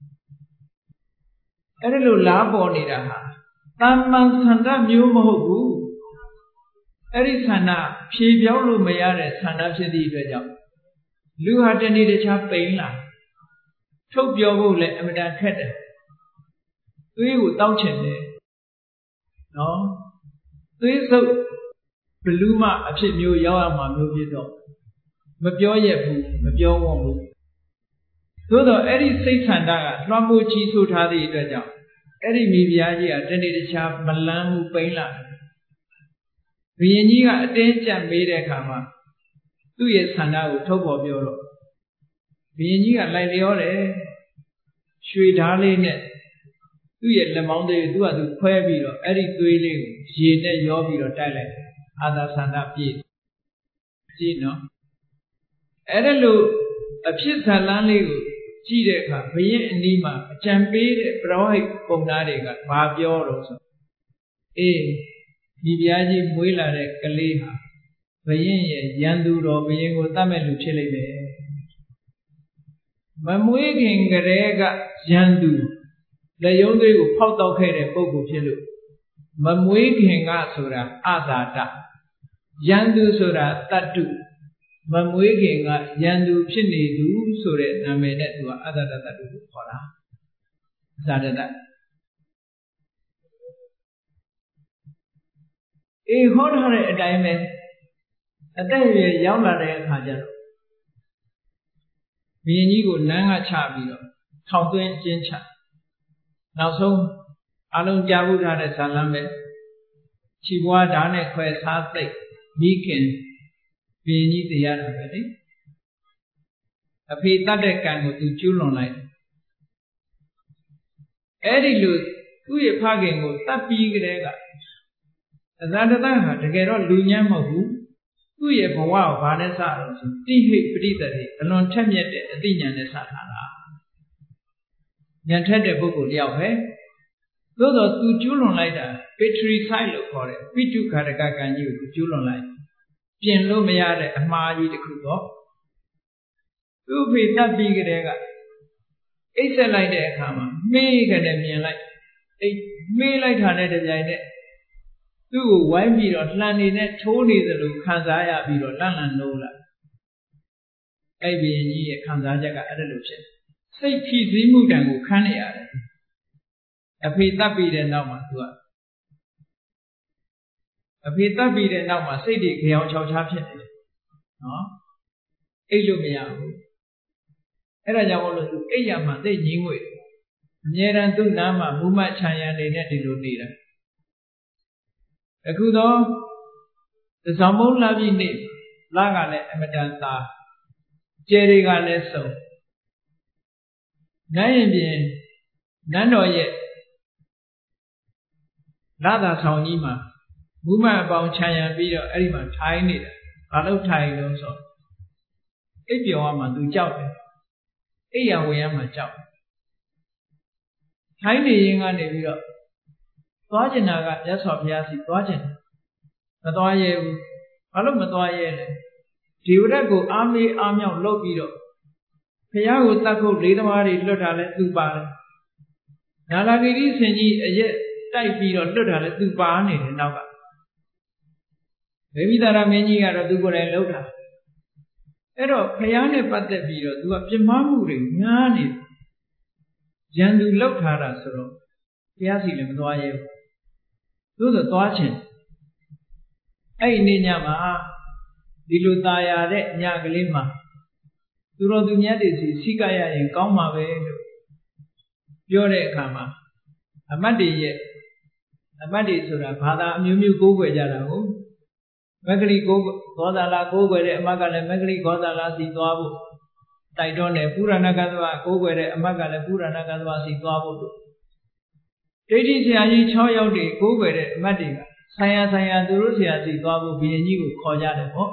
အဲ့ဒါလို့လားပေါ်နေတာဟာတမ္မန်ဆန္ဒမျိုးမဟုတ်ဘူးအဲ့ဒီဆန္ဒဖြေပြောင်းလို့မရတဲ့ဆန္ဒဖြစ်သည့်အတွက်ကြောင့်လူဟာတနေ့တခြားပိန်လာထုတ်ပြောဖို့လည်းအမတန်ခက်တယ်သွေးကိုတောက်ချင်တယ်နော်သွေးစုပ်ဘလူးမအဖြစ်မျိုးရောက်ရမှာမျိုးဖြစ်တော့မပြောရဘူးမပြောဝံ့ဘူးသို့တော့အဲ့ဒီစိတ်ဆန္ဒကလွှမ်းမိုးကြီးဆိုးထားသည့်အတွက်ကြောင့်အဲ့ဒီမိဖုရားကြီးကတနေ့တခြားမလန်းဘူးပိန်လာတယ်ဘုရင်ကြီးကအတင်းကြပ်မေးတဲ့အခါမှာသူ့ရဲ့ဆန္ဒကိုထုတ်ဖော်ပြောတော့ဘုရင်ကြီးကလိုက်လျောတယ်ရွှေဓားလေးနဲ့သူ့ရဲ့လက်မောင်းလေးကိုသူ့ဟာသူခွဲပြီးတော့အဲ့ဒီသွေးလေးကိုရေနဲ့ရောပြီးတော့တိုက်လိုက်အာသာဆန္ဒပြည့်ကြည့်နော်အဲ့ဒါလို့အဖြစ်ဇာလန်းလေးကိုကြည့်တဲ့အခါဘုရင်အနီးမှာအကြံပေးတဲ့ပရောဟိတ်ပုံသားတွေကဘာပြောတော့ဆိုအေးဒီဘုရားကြီးမွေးလာတဲ့ကလေးဟာဘုရင်ရဲ့ရန်သူတော်ဘုရင်ကိုတတ်မဲ့လူဖြစ်လိမ့်မယ်မမွေးခင်ကတည်းကရန်သူလက်ယုံသွေးကိုဖောက်တောက်ခဲ့တဲ့ပုဂ္ဂိုလ်ဖြစ်လို့မမွေးခင်ကဆိုတာအသာတရန်သူဆိုတာတတ္တုမမွေးခင်ကရန်သူဖြစ်နေသူဆိုတဲ့နာမည်နဲ့သူကအသာတတ္တုကိုခေါ်တာအသာတတအေးဟောထားတဲ့အတိုင်းပဲအသက်အရွယ်ရောက်လာတဲ့အခါကျတော့ဘုရင်ကြီးကိုနန်းကချပြီးတော့ထောင်သွင်းကျင်းချနောက်ဆုံးအလုံးကြားဖို့ထားတဲ့ဇာလမ်းပဲခြိပွားဓာတ်နဲ့ခွဲစားသိပ်မိခင်ဘုရင်ကြီးတရားတာပဲလေအဖေတတ်တဲ့ကံကိုသူကျူးလွန်လိုက်အဲ့ဒီလိုသူ့ရဲ့ဖခင်ကိုတတ်ပြီးကြတဲ့ကအဇာတတဟာတကယ်တော့လူညံ့မဟုတ်ဘူးသူ့ရဲ့ဘဝကိုဘာနဲ့စတော့ဆိုတိဟိပရိသတိအလွန်ထက်မြက်တဲ့အသိဉာဏ်နဲ့စထားတာဉာဏ်ထက်တဲ့ပုဂ္ဂိုလ်တယောက်ပဲသို့တော့သူကျူးလွန်လိုက်တာ patricide လို့ခေါ်တယ်ပိတုခါရကကံကြီးကိုသူကျူးလွန်လိုက်ပြင်လို့မရတဲ့အမှားကြီးတစ်ခုတော့သူ့ဖေတတ်ပြီးကြတဲ့ကအိတ်ဆက်လိုက်တဲ့အခါမှာမေးကြတယ်မြင်လိုက်အိတ်မေးလိုက်တာနဲ့တပြိုင်နက်သူ့ကိုဝိုင်းပြီးတော့လှန်နေနဲ့ထိုးနေသလိုခံစားရပြီးတော့လန့်လန့်လို့လာအဲ့ဘုရင်ကြီးရဲ့ခံစားချက်ကအဲ့ဒါလိုဖြစ်စိတ်ဖြည့်စည်းမှုတံကိုခန်းနေရတယ်အဖေတတ်ပြီးတဲ့နောက်မှာသူကအဖေတတ်ပြီးတဲ့နောက်မှာစိတ်တွေကြောင်ချောက်ချားဖြစ်နေတယ်နော်အိတ်လို့မရဘူးအဲ့ဒါကြောင့်မို့လို့သူအိပ်ရမှာသိငြင်းငွေအမြဲတမ်းသူ့နားမှာမူမချမ်းရံနေနဲ့ဒီလိုနေတာအခုတော့သဇောင်းမုံလာပြီးနေလာကလည်းအမတန်သာကျဲတွေကလည်းစုံနိုင်ရင်ပြင်နန်းတော်ရဲ့လာသာဆောင်ကြီးမှာမူမအပေါင်းချမ်းရံပြီးတော့အဲ့ဒီမှာထိုင်နေတာဘာလို့ထိုင်လို့ဆိုအိပ်ပျော်ရမှာသူကြောက်တယ်အိပ်ရဝင်ရမှာကြောက်ထိုင်နေရင်ကနေပြီးတော့သွားကျင်တာကမြတ်စွာဘုရားစီသွားကျင်မသွားရဲဘူးဘာလို့မသွားရဲလဲဒီဝရက်ကိုအားမေးအားမြောက်လုပ်ပြီးတော့ဘုရားကိုတတ်ဖို့လေးသမားတွေလွတ်တာလဲသူပါတယ်နာလာဂိရိဆင်ကြီးအရက်တိုက်ပြီးတော့လွတ်တာလဲသူပါနေတယ်နောက်ကဒေဝိတာရမင်းကြီးကတော့သူကိုယ်တိုင်လှုပ်တာအဲ့တော့ဘုရားနဲ့ပတ်သက်ပြီးတော့သူကပြမမှုတွေများနေရန်သူလှုပ်ထားတာဆိုတော့ဘုရားစီလည်းမသွားရဲဘူးသို့ဆိုသွားခြင်းအဲ့ဒီနေ့ညမှာဒီလိုตายရတဲ့ညကလေးမှာသူတော်သူမြတ်တွေစီစိကရရင်ကောင်းမှာပဲလို့ပြောတဲ့အခါမှာအမတ်တွေရဲ့အမတ်တွေဆိုတာဘာသာအမျိုးမျိုးကိုးကွယ်ကြတာကိုမဂ္ဂလိကိုဂောဇာလာကိုးကွယ်တဲ့အမတ်ကလည်းမဂ္ဂလိဂောဇာလာစီသွားဖို့တိုက်တွန်းတယ်ပုရဏကသဝကိုးကွယ်တဲ့အမတ်ကလည်းပုရဏကသဝစီသွားဖို့လို့ဒိဋ္ဌိဆရာကြီး၆ယောက်တွေကိုးကွယ်တဲ့အမတ်တွေကဆိုင်ရာဆိုင်ရာသူတို့ဆရာစီသွားဖို့ဘုရင်ကြီးကိုခေါ်ကြတယ်ပေါ့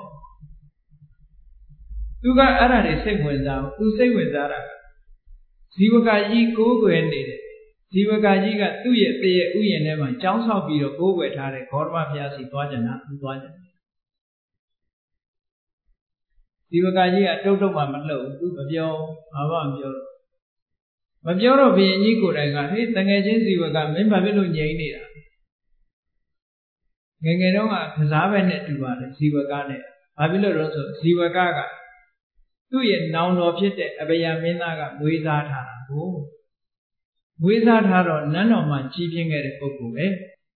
သူကအဲ့ဒါတွေစိတ်ဝင်စားဘူးသူစိတ်ဝင်စားတာဇီဝကကြီးကိုးကွယ်နေတယ်ဇီဝကကြီးကသူ့ရဲ့တရေဥယျာဉ်ထဲမှာကျောင်းဆောက်ပြီးတော့ကိုးကွယ်ထားတဲ့ဂေါတမဘုရားစီသွားကြတာသူသွားကြတယ်ဇီဝကကြီးကတုတ်တုတ်မှမလှုပ်သူမပြောဘာမှမပြောမပြောတော့ဘုရင်ကြီးကိုယ်တိုင်ကဟေးတငယ်ချင်းဇီဝကမင်းဘာဖြစ်လို့ငြိမ်နေတာငယ်ငယ်တော့ကကစားပဲနဲ့တူပါတယ်ဇီဝကနဲ့ဘာဖြစ်လို့တော့ဆိုဇီဝကကသူ့ရဲ့နောင်တော်ဖြစ်တဲ့အဘယမင်းသားကမွေးစားထားတာကိုမွေးစားထားတော့နန်းတော်မှာကြီးပြင်းခဲ့တဲ့ပုဂ္ဂိုလ်ပဲ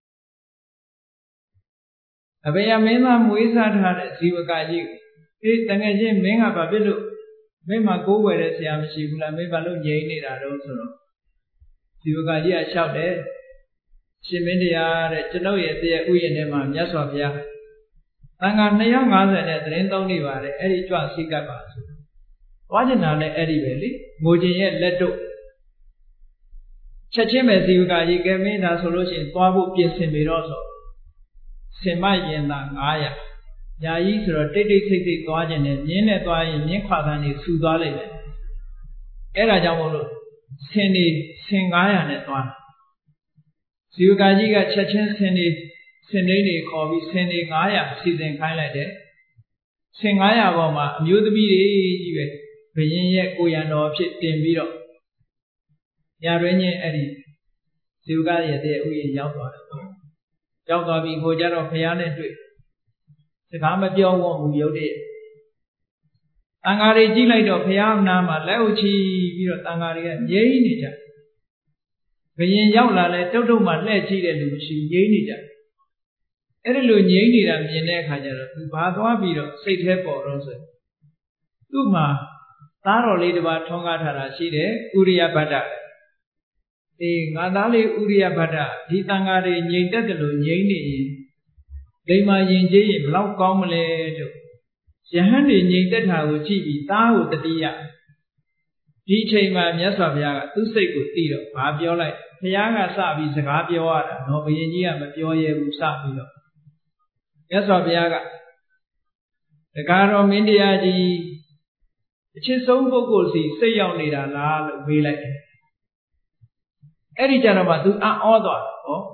အဘယမင်းသားမွေးစားထားတဲ့ဇီဝကကြီးအေးတကယ်ချင်းမင်းကဘာဖြစ်လို့မင်းမှာကိုးဝယ်တဲ့ဆရာမရှိဘူးလားမင်းဘာလို့ငြိမ်နေတာတော့ဆိုတော့ဇီဝကကြီးကလျှောက်တယ်ရှင်မင်းတရားတဲ့ကျွန်ုပ်ရဲ့တရားဥယျာဉ်ထဲမှာမြတ်စွာဘုရားတန်ခါနှစ်ရာ၅ဆယ်နဲ့သတင်းသုံးနေပါတယ်အဲ့ဒီကြွစိတ်ကပ်ပါဆိုသွားကျင်တာလည်းအဲ့ဒီပဲလေငိုခြင်းရဲ့လက်တို့ချက်ချင်းပဲဇီဝကကြီးကဲမင်းဒါဆိုလို့ရှိရင်သွားဖို့ပြင်ဆင်ပြီတော့ဆိုစင်မရင်သာ၅ရာညာကြီးဆိုတော့တိတ်တိတ်ဆိတ်ဆိတ်သွားခြင်းနဲ့မြင်းနဲ့သွားရင်မြင်းခွာခံနေဆူသွားလိုက်တယ်အဲ့ဒါကြောင့်မို့လို့ဆင်နေဆင်၅ရာနဲ့သွားဇီဝကကြီးကချက်ချင်းဆင်နေဆင်နေနေခေါ်ပြီးဆင်နေ၅ရာစီစဉ်ခိုင်းလိုက်တယ်ဆင်၅ရာပေါ်မှာအမျိုးသမီးတွေကြီးပဲဘုရင်ရဲ့ကိုရံတော်ဖြစ်တင်ပြီးတော့ညာတွင်ချင်းအဲ့ဒီဇီဝကရဲ့တဲ့ဥယျာဉ်ရောက်သွားတယ်ပေါ့ရောက်သွားပြီးကိုကြတော့ဘုရားနဲ့တွေ့စကားမပြောဝဘူးရုပ်တည်းတန်ဃာတွေကြည့်လိုက်တော့ဘုရားနာမှာလက်ဥချီပြီးတော့တန်ဃာတွေကငြိမ့်နေကြဘုရင်ရောက်လာလဲတုတ်တုတ်မှလှဲ့ကြည့်တဲ့လူမရှိငြိမ့်နေကြအဲ့ဒီလိုငြိမ့်နေတာမြင်တဲ့အခါကျတော့သူဘာသွားပြီးတော့စိတ်แท้ပေါ်တော့ဆိုသူ့မှာသားတော်လေးတစ်ပါးထွန်းကားထားတာရှိတယ်ဥရိယဘဒ္ဒအေးငါသားလေးဥရိယဘဒ္ဒဒီတန်ဃာတွေငြိမ့်တတ်တယ်လို့ငြိမ့်နေရင်လိမ္မာရင်ကျေးရင်ဘလောက်ကောင်းမလဲတို့ယဟန်တွေငြိမ့်သက်တာကိုကြည့်ပြီးသားကိုတတိယဒီအချိန်မှာမြတ်စွာဘုရားကသူ့စိတ်ကိုသိတော့ဘာပြောလိုက်ဘုရားကစပြီးစကားပြောရတာနော်ဘုရင်ကြီးကမပြောရဲဘူးစပြီးတော့မြတ်စွာဘုရားကတကားတော်မင်းတရားကြီးအချစ်ဆုံးပုဂ္ဂိုလ်စီစိတ်ရောက်နေတာလားလို့မေးလိုက်တယ်အဲ့ဒီကြတော့မှသူအံ့ဩသွားတယ်ဟော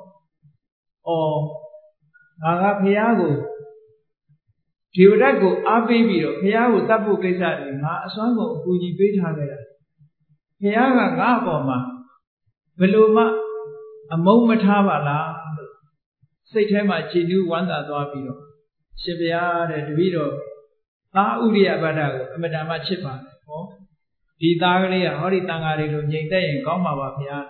ဩငါကဘုရားကိုဒီဝရတ်ကိုအားပေးပြီးတော့ဘုရားကိုတတ်ဖို့ကိစ္စတွေငါအစွမ်းကုန်အကူအညီပေးထားခဲ့တာဘုရားကငါ့အပေါ်မှာဘယ်လိုမှအမုန်းမထားပါလားလို့စိတ်ထဲမှာကြည်နူးဝမ်းသာသွားပြီးတော့ရှင်ဘုရားတဲ့တပည့်တော်သားဥရိယဘဒ္ဒကိုအမတန်မှချစ်ပါတယ်ဟောဒီသားကလေးကဟောဒီတန်ဃာတွေလိုငြိမ်သက်ရင်ကောင်းပါပါဘုရား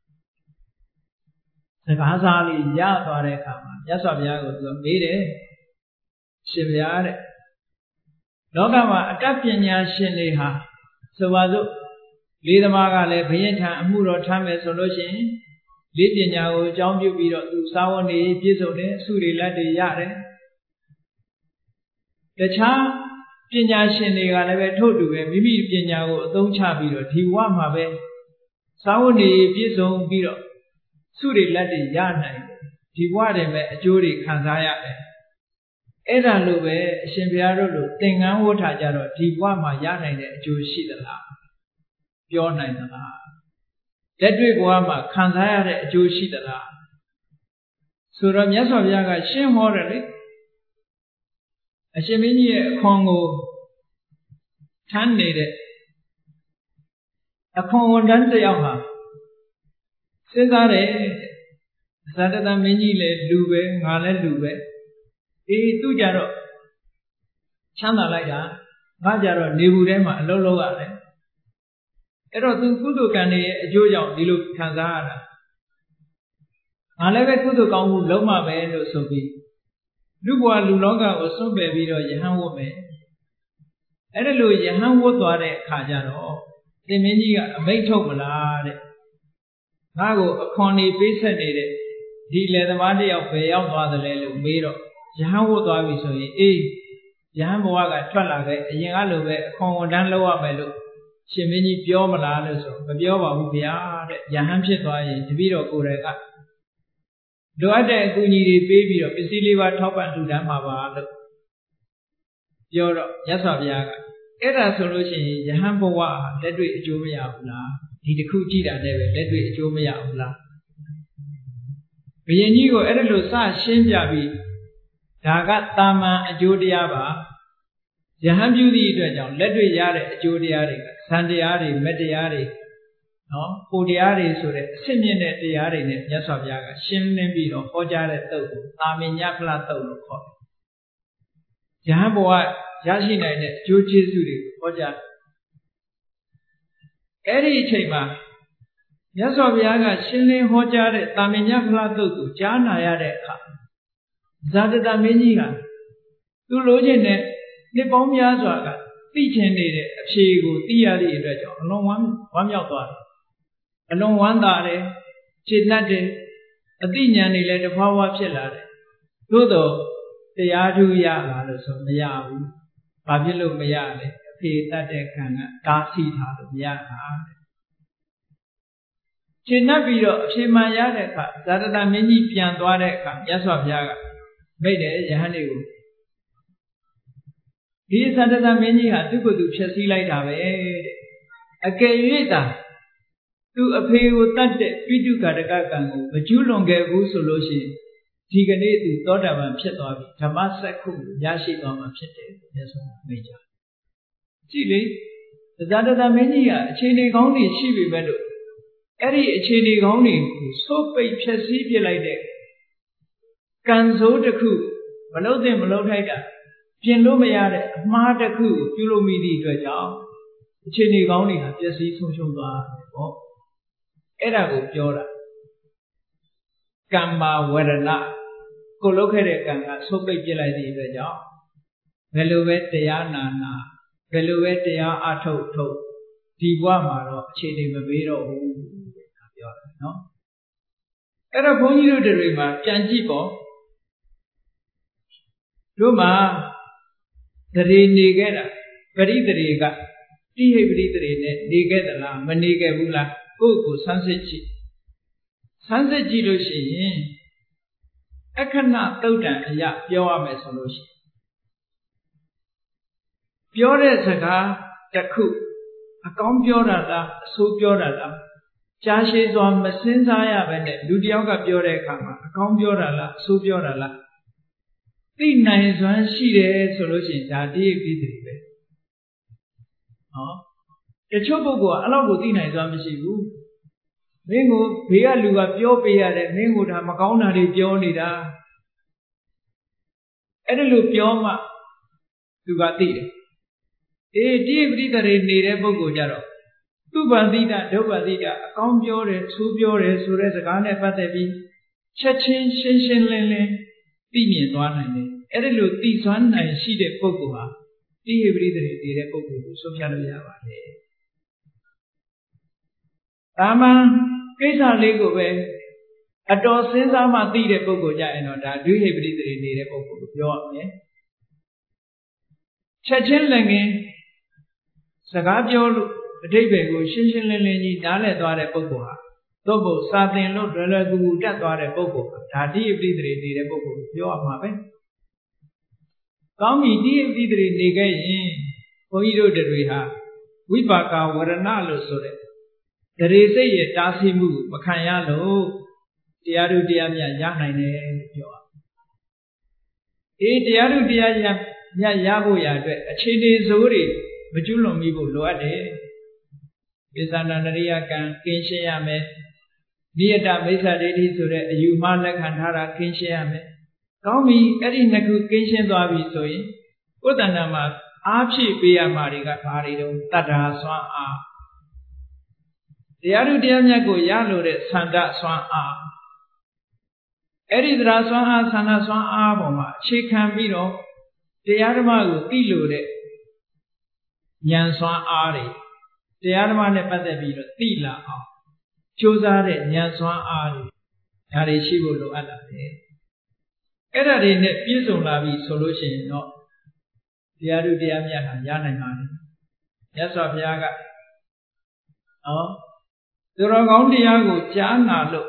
စကားစားလေးရသွားတဲ့အခါမှာမြတ်စွာဘုရားကိုသူကမေးတယ်ရှင်ဘုရားတဲ့လောကမှာအတတ်ပညာရှင်တွေဟာဆိုပါစို့လေးသမားကလည်းဘုရင်ထံအမှုတော်ထမ်းမယ်ဆိုလို့ရှိရင်လေးပညာကိုအကြောင်းပြုပြီးတော့သူစာဝန်နေပြည့်စုံတယ်အစုတွေလက်တွေရတယ်တခြားပညာရှင်တွေကလည်းပဲထို့တူပဲမိမိပညာကိုအသုံးချပြီးတော့ဒီဘဝမှာပဲစာဝန်နေပြည့်စုံပြီးတော့စုတွေလက်တွေရနိုင်တယ်ဒီဘဝတည်းပဲအကျိုးတွေခံစားရတယ်အဲ့ဒါလို့ပဲအရှင်ဘုရားတို့လိုသင်္ကန်းဝတ်ထားကြတော့ဒီဘဝမှာရနိုင်တဲ့အကျိုးရှိသလားပြောနိုင်သလားလက်တွေ့ဘဝမှာခံစားရတဲ့အကျိုးရှိသလားဆိုတော့မြတ်စွာဘုရားကရှင်းဟောတယ်လေအရှင်မင်းကြီးရဲ့အခွန်ကိုထမ်းနေတဲ့အခွန်ဝန်ထမ်းတစ်ယောက်ဟာစဉ်းစားတယ်ဇာတတမင်းကြီးလည်းလူပဲငါလည်းလူပဲအေးသူကြတော့ချမ်းသာလိုက်တာငါကြတော့နေဘူးထဲမှာအလုံးလုံးရတယ်အဲ့တော့သူကုသိုလ်ကံတွေရဲ့အကျိုးကြောင့်ဒီလိုခံစားရတာငါလည်းပဲကုသိုလ်ကောင်းမှုလုံးမှာပဲလို့ဆိုပြီးလူဘဝလူလောကကိုစွန့်ပယ်ပြီးတော့ယဟန်ဝတ်မယ်အဲ့ဒါလို့ယဟန်ဝတ်သွားတဲ့အခါကျတော့သင်မင်းကြီးကအမိန့်ထုတ်မလားတဲ့ငါ့ကိုအခွန်နေပေးဆက်နေတဲ့ဒီလေသမားတယောက်ပဲရောက်သွားတယ်လေလို့မေးတော့ယဟန်ဝတ်သွားပြီဆိုရင်အေးယဟန်ဘဝကထွက်လာခဲ့အရင်ကလိုပဲအခွန်ဝန်ထမ်းလုပ်ရမယ်လို့ရှင်မင်းကြီးပြောမလားလို့ဆိုမပြောပါဘူးဗျာတဲ့ယဟန်ဖြစ်သွားရင်တပည့်တော်ကိုယ်တိုင်ကလိုအပ်တဲ့အကူအညီတွေပေးပြီးတော့ပစ္စည်းလေးပါထောက်ပံ့လှူဒန်းမှာပါလို့ပြောတော့မြတ်စွာဘုရားကအဲ့ဒါဆိုလို့ရှိရင်ယဟန်ဘဝလက်တွေ့အကျိုးမရဘူးလားဒီတစ်ခုကြည့်တာလည်းပဲလက်တွေ့အကျိုးမရဘူးလားဘုရင်ကြီးကိုအဲ့ဒါလို့စရှင်းပြပြီးဒါကတာမန်အကျိုးတရားပါယဟန်ပြုသည့်အတွက်ကြောင့်လက်တွေ့ရတဲ့အကျိုးတရားတွေကဇန်တရားတွေမတရားတွေနော်ကိုတရားတွေဆိုတဲ့အစစ်မြင့်တဲ့တရားတွေနဲ့မြတ်စွာဘုရားကရှင်းလင်းပြီးတော့ဟောကြားတဲ့သုတ်ကိုသာမညဖလားသုတ်လို့ခေါ်တယ်။ယဟန်ဘဝရရှိနိုင်တဲ့အကျိုးကျေးဇူးတွေကိုဟောကြားအဲ့ဒီအချိန်မှာမြတ်စွာဘုရားကရှင်းလင်းဟောကြားတဲ့သာမညဖလားသုတ်ကိုကြားနာရတဲ့အခါဇာတတမင်းကြီးကသူလိုချင်တဲ့နှစ်ပေါင်းများစွာကသိချင်နေတဲ့အဖြေကိုသိရသည့်အတွက်ကြောင့်အလွန်ဝမ်းဝမ်းမြောက်သွားတယ်အလွန်ဝမ်းသာတယ်ခြေနှက်တယ်အသိဉာဏ်တွေလည်းတဖွာဖွာဖြစ်လာတယ်သို့တော့တရားထူးရလာလို့ဆိုမရဘူးဘာဖြစ်လို့မရလဲအဖြေတတ်တဲ့ခံကတားဆီးထားလို့မရတာခြေနှက်ပြီးတော့အဖြေမှန်ရတဲ့အခါဇာတတမင်းကြီးပြန်သွားတဲ့အခါမြတ်စွာဘုရားကမိတ်တယ်ယဟန်တွေကိုဒီဇာတတမင်းကြီးဟာသူ့ကိုယ်သူဖြည့်ဆည်းလိုက်တာပဲတဲ့အကယ်၍သာသူအဖေကိုတတ်တဲ့ပိဋုကာရကကံကိုမကျူးလွန်ခဲ့ဘူးဆိုလို့ရှိရင်ဒီကနေ့သူသောတာပန်ဖြစ်သွားပြီဓမ္မစက္ခုရရှိသွားမှာဖြစ်တယ်လို့မြတ်စွာဘုရားမိန့်ကြားကြည့်လေဇာတတမင်းကြီးကအခြေအနေကောင်းတွေရှိပေမဲ့လို့အဲ့ဒီအခြေအနေကောင်းတွေကိုစိုးပိတ်ဖြည့်ဆည်းပြလိုက်တဲ့ကံဆိုးတစ်ခုမလုံးသင့်မလုံးထိုက်တာပြင်လို့မရတဲ့အမှားတစ်ခုကိုပြုလုပ်မိသည့်အတွက်ကြောင့်အခြေအနေကောင်းတွေဟာပျက်စီးဆုံးရှုံးသွားတယ်ပေါ့အဲ့ဒါကိုပြောတာကမ္မာဝရဏကိုလုပ်ခဲ့တဲ့ကံကဆုံးပိတ်ပြစ်လိုက်သည့်အတွက်ကြောင့်ဘယ်လိုပဲတရားနာနာဘယ်လိုပဲတရားအထုတ်ထုတ်ဒီဘဝမှာတော့အခြေအနေမပေးတော့ဘူးဒါပြောတယ်နော်အဲ့တော့ဘုန်းကြီးတို့တွေမှာပြန်ကြည့်ပေါ့တို့မှာတရေနေခဲ့တာပရိတရေကတိဟိပရိတရေနဲ့နေခဲ့သလားမနေခဲ့ဘူးလားကိုယ့်ကိုဆန်းစစ်ကြည့်ဆန်းစစ်ကြည့်လို့ရှိရင်အခဏသုတ်တံအရာပြောရမယ်ဆိုလို့ရှိရင်ပြောတဲ့စကားတစ်ခုအကောင်းပြောတာလားအဆိုးပြောတာလားကြားရှိစွာမစင်စားရပဲနဲ့လူတယောက်ကပြောတဲ့အခါမှာအကောင်းပြောတာလားအဆိုးပြောတာလားသိနိုင်စွမ်းရှိတယ်ဆိုလို့ရှိရင်ဒါတိယပိတိပဲဟောတချို့ပုဂ္ဂိုလ်ကအဲ့လောက်ကိုသိနိုင်စွမ်းမရှိဘူးမင်းကိုဘေးကလူကပြောပေးရတယ်မင်းကိုဒါမကောင်းတာတွေပြောနေတာအဲ့ဒါလို့ပြောမှသူကသိတယ်အေးတိယပိတိတွေနေတဲ့ပုဂ္ဂိုလ်ကြတော့သူဗန္တိတဒုဗ္ဗတိတအကောင်းပြောတယ်ဆိုးပြောတယ်ဆိုတဲ့စကားနဲ့ပတ်သက်ပြီးချက်ချင်းရှင်းရှင်းလင်းလင်းသိမြင်သွားနိုင်တယ်အဲ့ဒီလိုသိစွမ်းနိုင်ရှိတဲ့ပုဂ္ဂိုလ်ဟာတိယပိတိတွေနေတဲ့ပုဂ္ဂိုလ်ကိုဆုံးဖြတ်လို့ရပါတယ်ဒါမှကိစ္စလေးကိုပဲအတော်စဉ်းစားမှသိတဲ့ပုဂ္ဂိုလ်ကြရင်တော့ဒါဒွိဟိပတိတွေနေတဲ့ပုဂ္ဂိုလ်ကိုပြောရမယ်ချက်ချင်းလည်းငင်းစကားပြောလို့အဓိပ္ပာယ်ကိုရှင်းရှင်းလင်းလင်းကြီးနားလည်သွားတဲ့ပုဂ္ဂိုလ်ဟာသို့မဟုတ်စာသင်လို့လွယ်လွယ်ကူကူတတ်သွားတဲ့ပုဂ္ဂိုလ်ဟာဒါဒိဟိပတိတွေနေတဲ့ပုဂ္ဂိုလ်ကိုပြောရမှာပဲကောင်းပြီဒိဟိပတိတွေနေခဲ့ရင်ဘုန်းကြီးတို့တွေဟာဝိပါကဝရဏလို့ဆိုတဲ့တရေစိတ်ရဲ့တားဆီးမှုကိုမခံရလို့တရားဓုတရားမြတ်ရနိုင်တယ်လို့ပြောတာအေးတရားဓုတရားမြတ်ရဖို့ရအတွက်အခြေအနေစိုးတွေမကျွလွန်မိဖို့လိုအပ်တယ်ပိဿနာနရိယကံကင်းရှင်းရမယ်နိယတမိစ္ဆာဒိဋ္ဌိဆိုတဲ့အယူမှလက်ခံထားတာကင်းရှင်းရမယ်ကောင်းပြီအဲ့ဒီနှစ်ခုကင်းရှင်းသွားပြီဆိုရင်ကိုယ်တဏ္ဍာမှာအားဖြည့်ပေးရမှာတွေကဘာတွေတုံးတတ္ထာစွမ်းအားတရားဓုတရားမြတ်ကိုရလို့တဲ့ဆန္ဒစွမ်းအားအဲ့ဒီတရားစွမ်းအားဆန္ဒစွမ်းအားပေါ်မှာအခြေခံပြီးတော့တရားဓမ္မကိုသိလို့တဲ့ဉာဏ်စွမ်းအားတွေတရားဓမ္မနဲ့ပတ်သက်ပြီးတော့သိလာအောင်ကြိုးစားတဲ့ဉာဏ်စွမ်းအားတွေဒါတွေရှိဖို့လိုအပ်လာတယ်အဲ့ဒါတွေနဲ့ပြည့်စုံလာပြီဆိုလို့ရှိရင်တော့တရားဓုတရားမြတ်ဟာရနိုင်ပါတယ်မြတ်စွာဘုရားကနော်သူတော်ကောင်းတရားကိုကြားနာလို့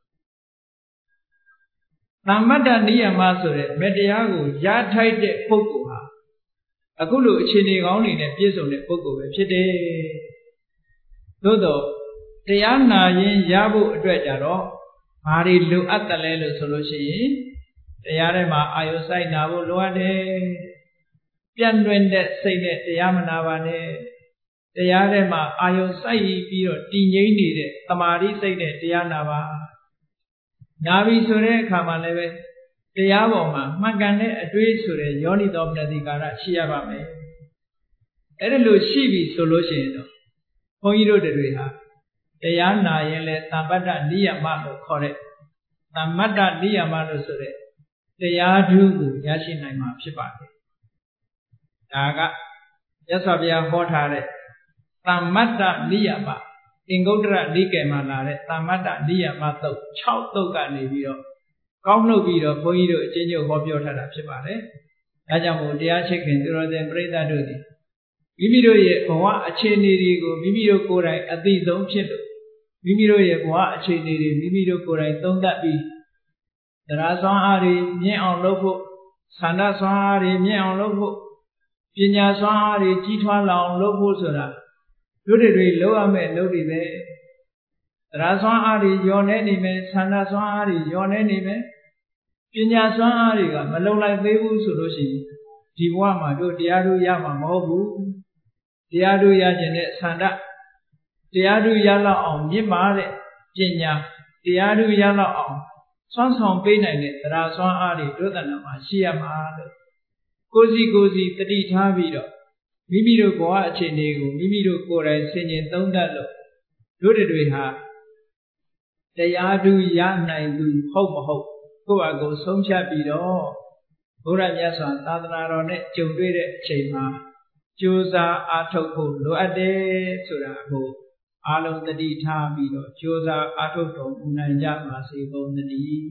သမ္မတ္တနိယမဆိုတဲ့မေတ္တရားကိုရထိုက်တဲ့ပုဂ္ဂိုလ်ဟာအခုလိုအခြေအနေကောင်းတွေနဲ့ပြည့်စုံတဲ့ပုဂ္ဂိုလ်ပဲဖြစ်တယ်သို့တော့တရားနာရင်ရဖို့အတွက်ကြတော့ဘာတွေလိုအပ်တယ်လဲလို့ဆိုလို့ရှိရင်တရားထဲမှာအာယုစိုက်နာဖို့လိုအပ်တယ်ပြန့်လွင်တဲ့စိတ်နဲ့တရားမနာပါနဲ့တရားထဲမှာအာယုစိုက်ပြီးတော့တည်ငြိမ်နေတဲ့သမာဓိစိတ်နဲ့တရားနာပါနာပြီဆိုတဲ့အခါမှာလည်းပဲတရားပေါ်မှာမှန်ကန်တဲ့အတွေးဆိုတဲ့ယောနိသောမနတိကာရရှိရပါမယ်အဲ့ဒါလို့ရှိပြီဆိုလို့ရှိရင်တော့ဘုန်းကြီးတို့တွေဟာတရားနာရင်လည်းသမ္ပတ္တနိယမလို့ခေါ်တဲ့သမ္မတ္တနိယမလို့ဆိုတဲ့တရားဓုကိုရရှိနိုင်မှာဖြစ်ပါတယ်ဒါကမြတ်စွာဘုရားဟောထားတဲ့သမ္မတ္တနိယမအင်္ဂုတ္တရနိကေမှာလာတဲ့သမ္မတ္တနိယမသုတ်၆သုတ်ကနေပြီးတော့ကောင်းလုပ်ပြီးတော့ဘုန်းကြီးတို့အချင်းချင်းဟောပြောထားတာဖြစ်ပါတယ်ဒါကြောင့်မို့တရားချစ်ခင်သူတော်စင်ပရိသတ်တို့သည်မိမိတို့ရဲ့ဘဝအခြေအနေတွေကိုမိမိတို့ကိုယ်တိုင်အသိဆုံးဖြစ်လို့မိမိတို့ရဲ့ဘဝအခြေအနေတွေမိမိတို့ကိုယ်တိုင်သုံးသပ်ပြီးတရားစွမ်းအားတွေမြင့်အောင်လုပ်ဖို့ဆန္ဒစွမ်းအားတွေမြင့်အောင်လုပ်ဖို့ပညာစွမ်းအားတွေကြီးထွားလာအောင်လုပ်ဖို့ဆိုတာတို့တွေလုပ်ရမယ့်လုပ်တွေပဲတရားစွမ်းအားတွေညော်နေနေမယ်ဆန္ဒစွမ်းအားတွေညော်နေနေမယ်ပညာစွမ်းအားတွေကမလုံလိုက်သေးဘူးဆိုလို့ရှိရင်ဒီဘဝမှာတို့တရားတို့ရမှာမဟုတ်ဘူးတရားတို့ရခြင်းနဲ့ဆန္ဒတရားတို့ရလောက်အောင်မြင့်မာတဲ့ပညာတရားတို့ရလောက်အောင်စွမ်းဆောင်ပေးနိုင်တဲ့တရားစွမ်းအားတွေတို့တဏ္ဍာမှာရှိရမှာလို့ကိုယ်စီကိုယ်စီတတိထားပြီးတော့မိမိတို့ဘဝအခြေအနေကိုမိမိတို့ကိုယ်တိုင်ဆင်ခြင်သုံးသပ်လို့တို့တွေဟာတရားဓုရနိုင်သူဟုတ်မဟုတ်ကိုယ့်အကိုဆုံးဖြတ်ပြီးတော့ဘုရားမြတ်စွာသာသနာတော်နဲ့ကြုံတွေ့တဲ့အချိန်မှာကြိုးစားအားထုတ်ဖို့လိုအပ်တယ်ဆိုတာကိုအားလုံးတတိထားပြီးတော့ကြိုးစားအားထုတ်တော်မူနိုင်ကြပါစေကုန်သတည်း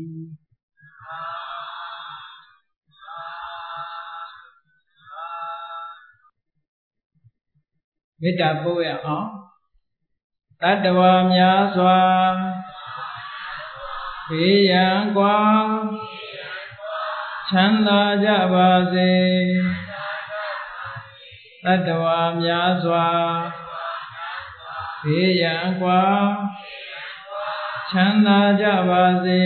မေတ္တာပို့ရအောင်တတ္တဝါများစွာဘေးရန်ကွာချမ်းသာကြပါစေတတ္တဝါများစွာဘေးရန်ကွာချမ်းသာကြပါစေ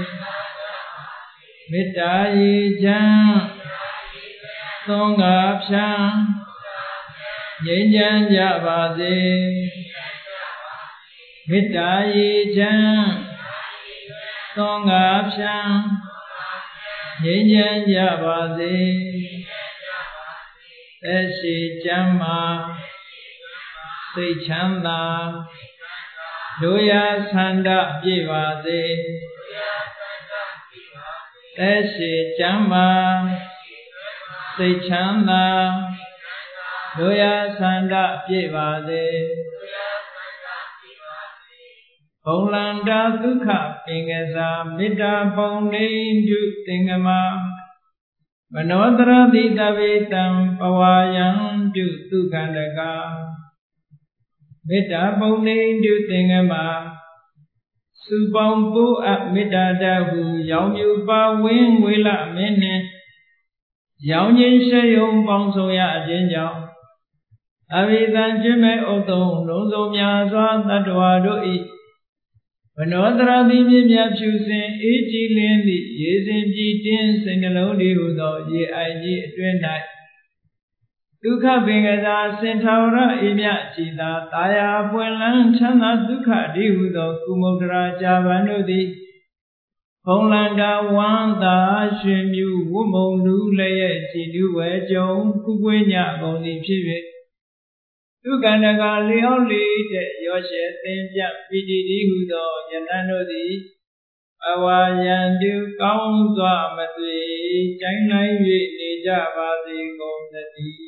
မေတ္တာရေချမ်းသုံးငါဖြံငြိမ်းချမ်းကြပါစေမေတ္တာရေချမ်းသုံးငါဖြံငြိမ်းချမ်းကြပါစေသက်ရှိကျမ်းမာစိတ်ချမ်းသာတို့ရဆန္ဒပြည့်ပါစေသက်ရှိကျမ်းမာစိတ်ချမ်းသာတို့ရဆန္ဒပြည့်ပါစေဘုံလန္တာဒုက္ခပင်ကစားမေတ္တာပုံနေတုသင်္ကမမနောတရတိတဝေတံပဝါယံပြုဒုက္ခတကမေတ္တာပုံနေတုသင်္ကမစုပေါင်းပိုးအပ်မေတ္တာတဟုရောင်မြူပါဝင်းဝေလမင်းနှင့်ရောင်ချင်းရှယုံပေါင်းဆောင်ရခြင်းကြောင့်အဘိဓမ္ကျွမဲ့ဥသုံးလုံးစုံများစွာတတ္တဝါတို့၏မနောတရတိမြင့်မြတ်ဖြူစင်အေးကြည်လင်းသည့်ရေစဉ်ကြည်တင်းစိတ်နှလုံးတည်ဟူသောရေအိုင်ကြီးအတွင်း၌ဒုက္ခပင်ကစားစင်ထာဝရအေမြကြည်သာတာယာပွင့်လန်းချမ်းသာဒုက္ခတည်ဟူသောကုမုဒ္ဒရာကြာပန်တို့သည်ဘုံလန္တာဝန္တာရွှင်မြူဝတ်မုံလူလည်းရဲ့ကြည်နူးဝဲကြုံခုပွေးညကုန်သည်ဖြစ်၍ဒုက္ခတကလျောလေးတဲ့ရောရှေသင်ပြပီတိတိဟုသောယန္တန်တို့သည်အဝါယံပြုကောင်းစွာမသွေကြိုင်းနိုင်၍နေကြပါစေကုန်သတည်း